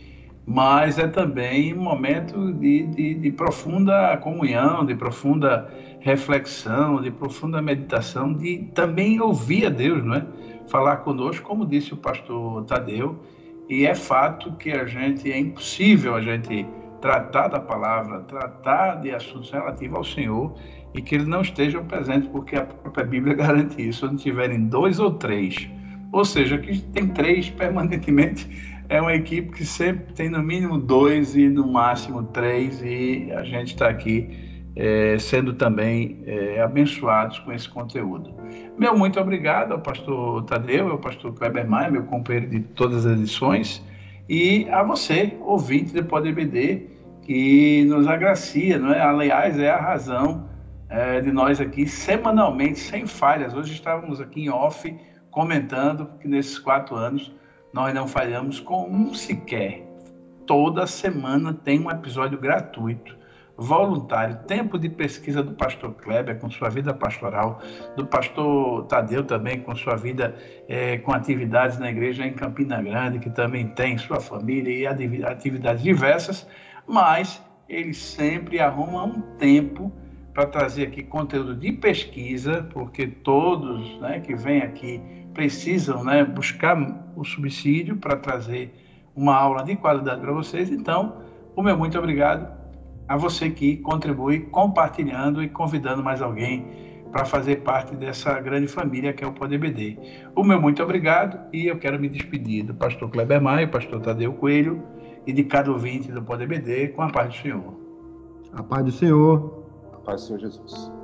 A: mas é também um momento de, de, de profunda comunhão, de profunda reflexão, de profunda meditação, de também ouvir a Deus, não é? Falar conosco, como disse o pastor Tadeu, e é fato que a gente, é impossível a gente tratar da palavra, tratar de assuntos relativos ao Senhor e que eles não estejam presentes, porque a própria Bíblia garante isso, onde tiverem dois ou três, ou seja, que tem três permanentemente. É uma equipe que sempre tem no mínimo dois e no máximo três, e a gente está aqui é, sendo também é, abençoados com esse conteúdo. Meu muito obrigado ao pastor Tadeu, ao pastor Kleber Maia, meu companheiro de todas as edições, e a você, ouvinte do Pod E B D, que nos agracia, não é? Aliás, é a razão é, de nós aqui semanalmente, sem falhas. Hoje estávamos aqui em off comentando que nesses quatro anos nós não falhamos com um sequer. Toda semana tem um episódio gratuito, voluntário, tempo de pesquisa do pastor Kleber com sua vida pastoral, do pastor Tadeu também com sua vida, é, com atividades na igreja em Campina Grande, que também tem sua família e atividades diversas, mas eles sempre arrumam um tempo para trazer aqui conteúdo de pesquisa, porque todos, né, que vêm aqui precisam, né, buscar o subsídio para trazer uma aula de qualidade para vocês. Então, o meu muito obrigado a você que contribui compartilhando e convidando mais alguém para fazer parte dessa grande família que é o Pod E B D. O meu muito obrigado, e eu quero me despedir do pastor Kleber Maia, pastor Tadeu Coelho e de cada ouvinte do Pod E B D com a paz do Senhor.
C: A paz do Senhor.
B: A paz do Senhor Jesus.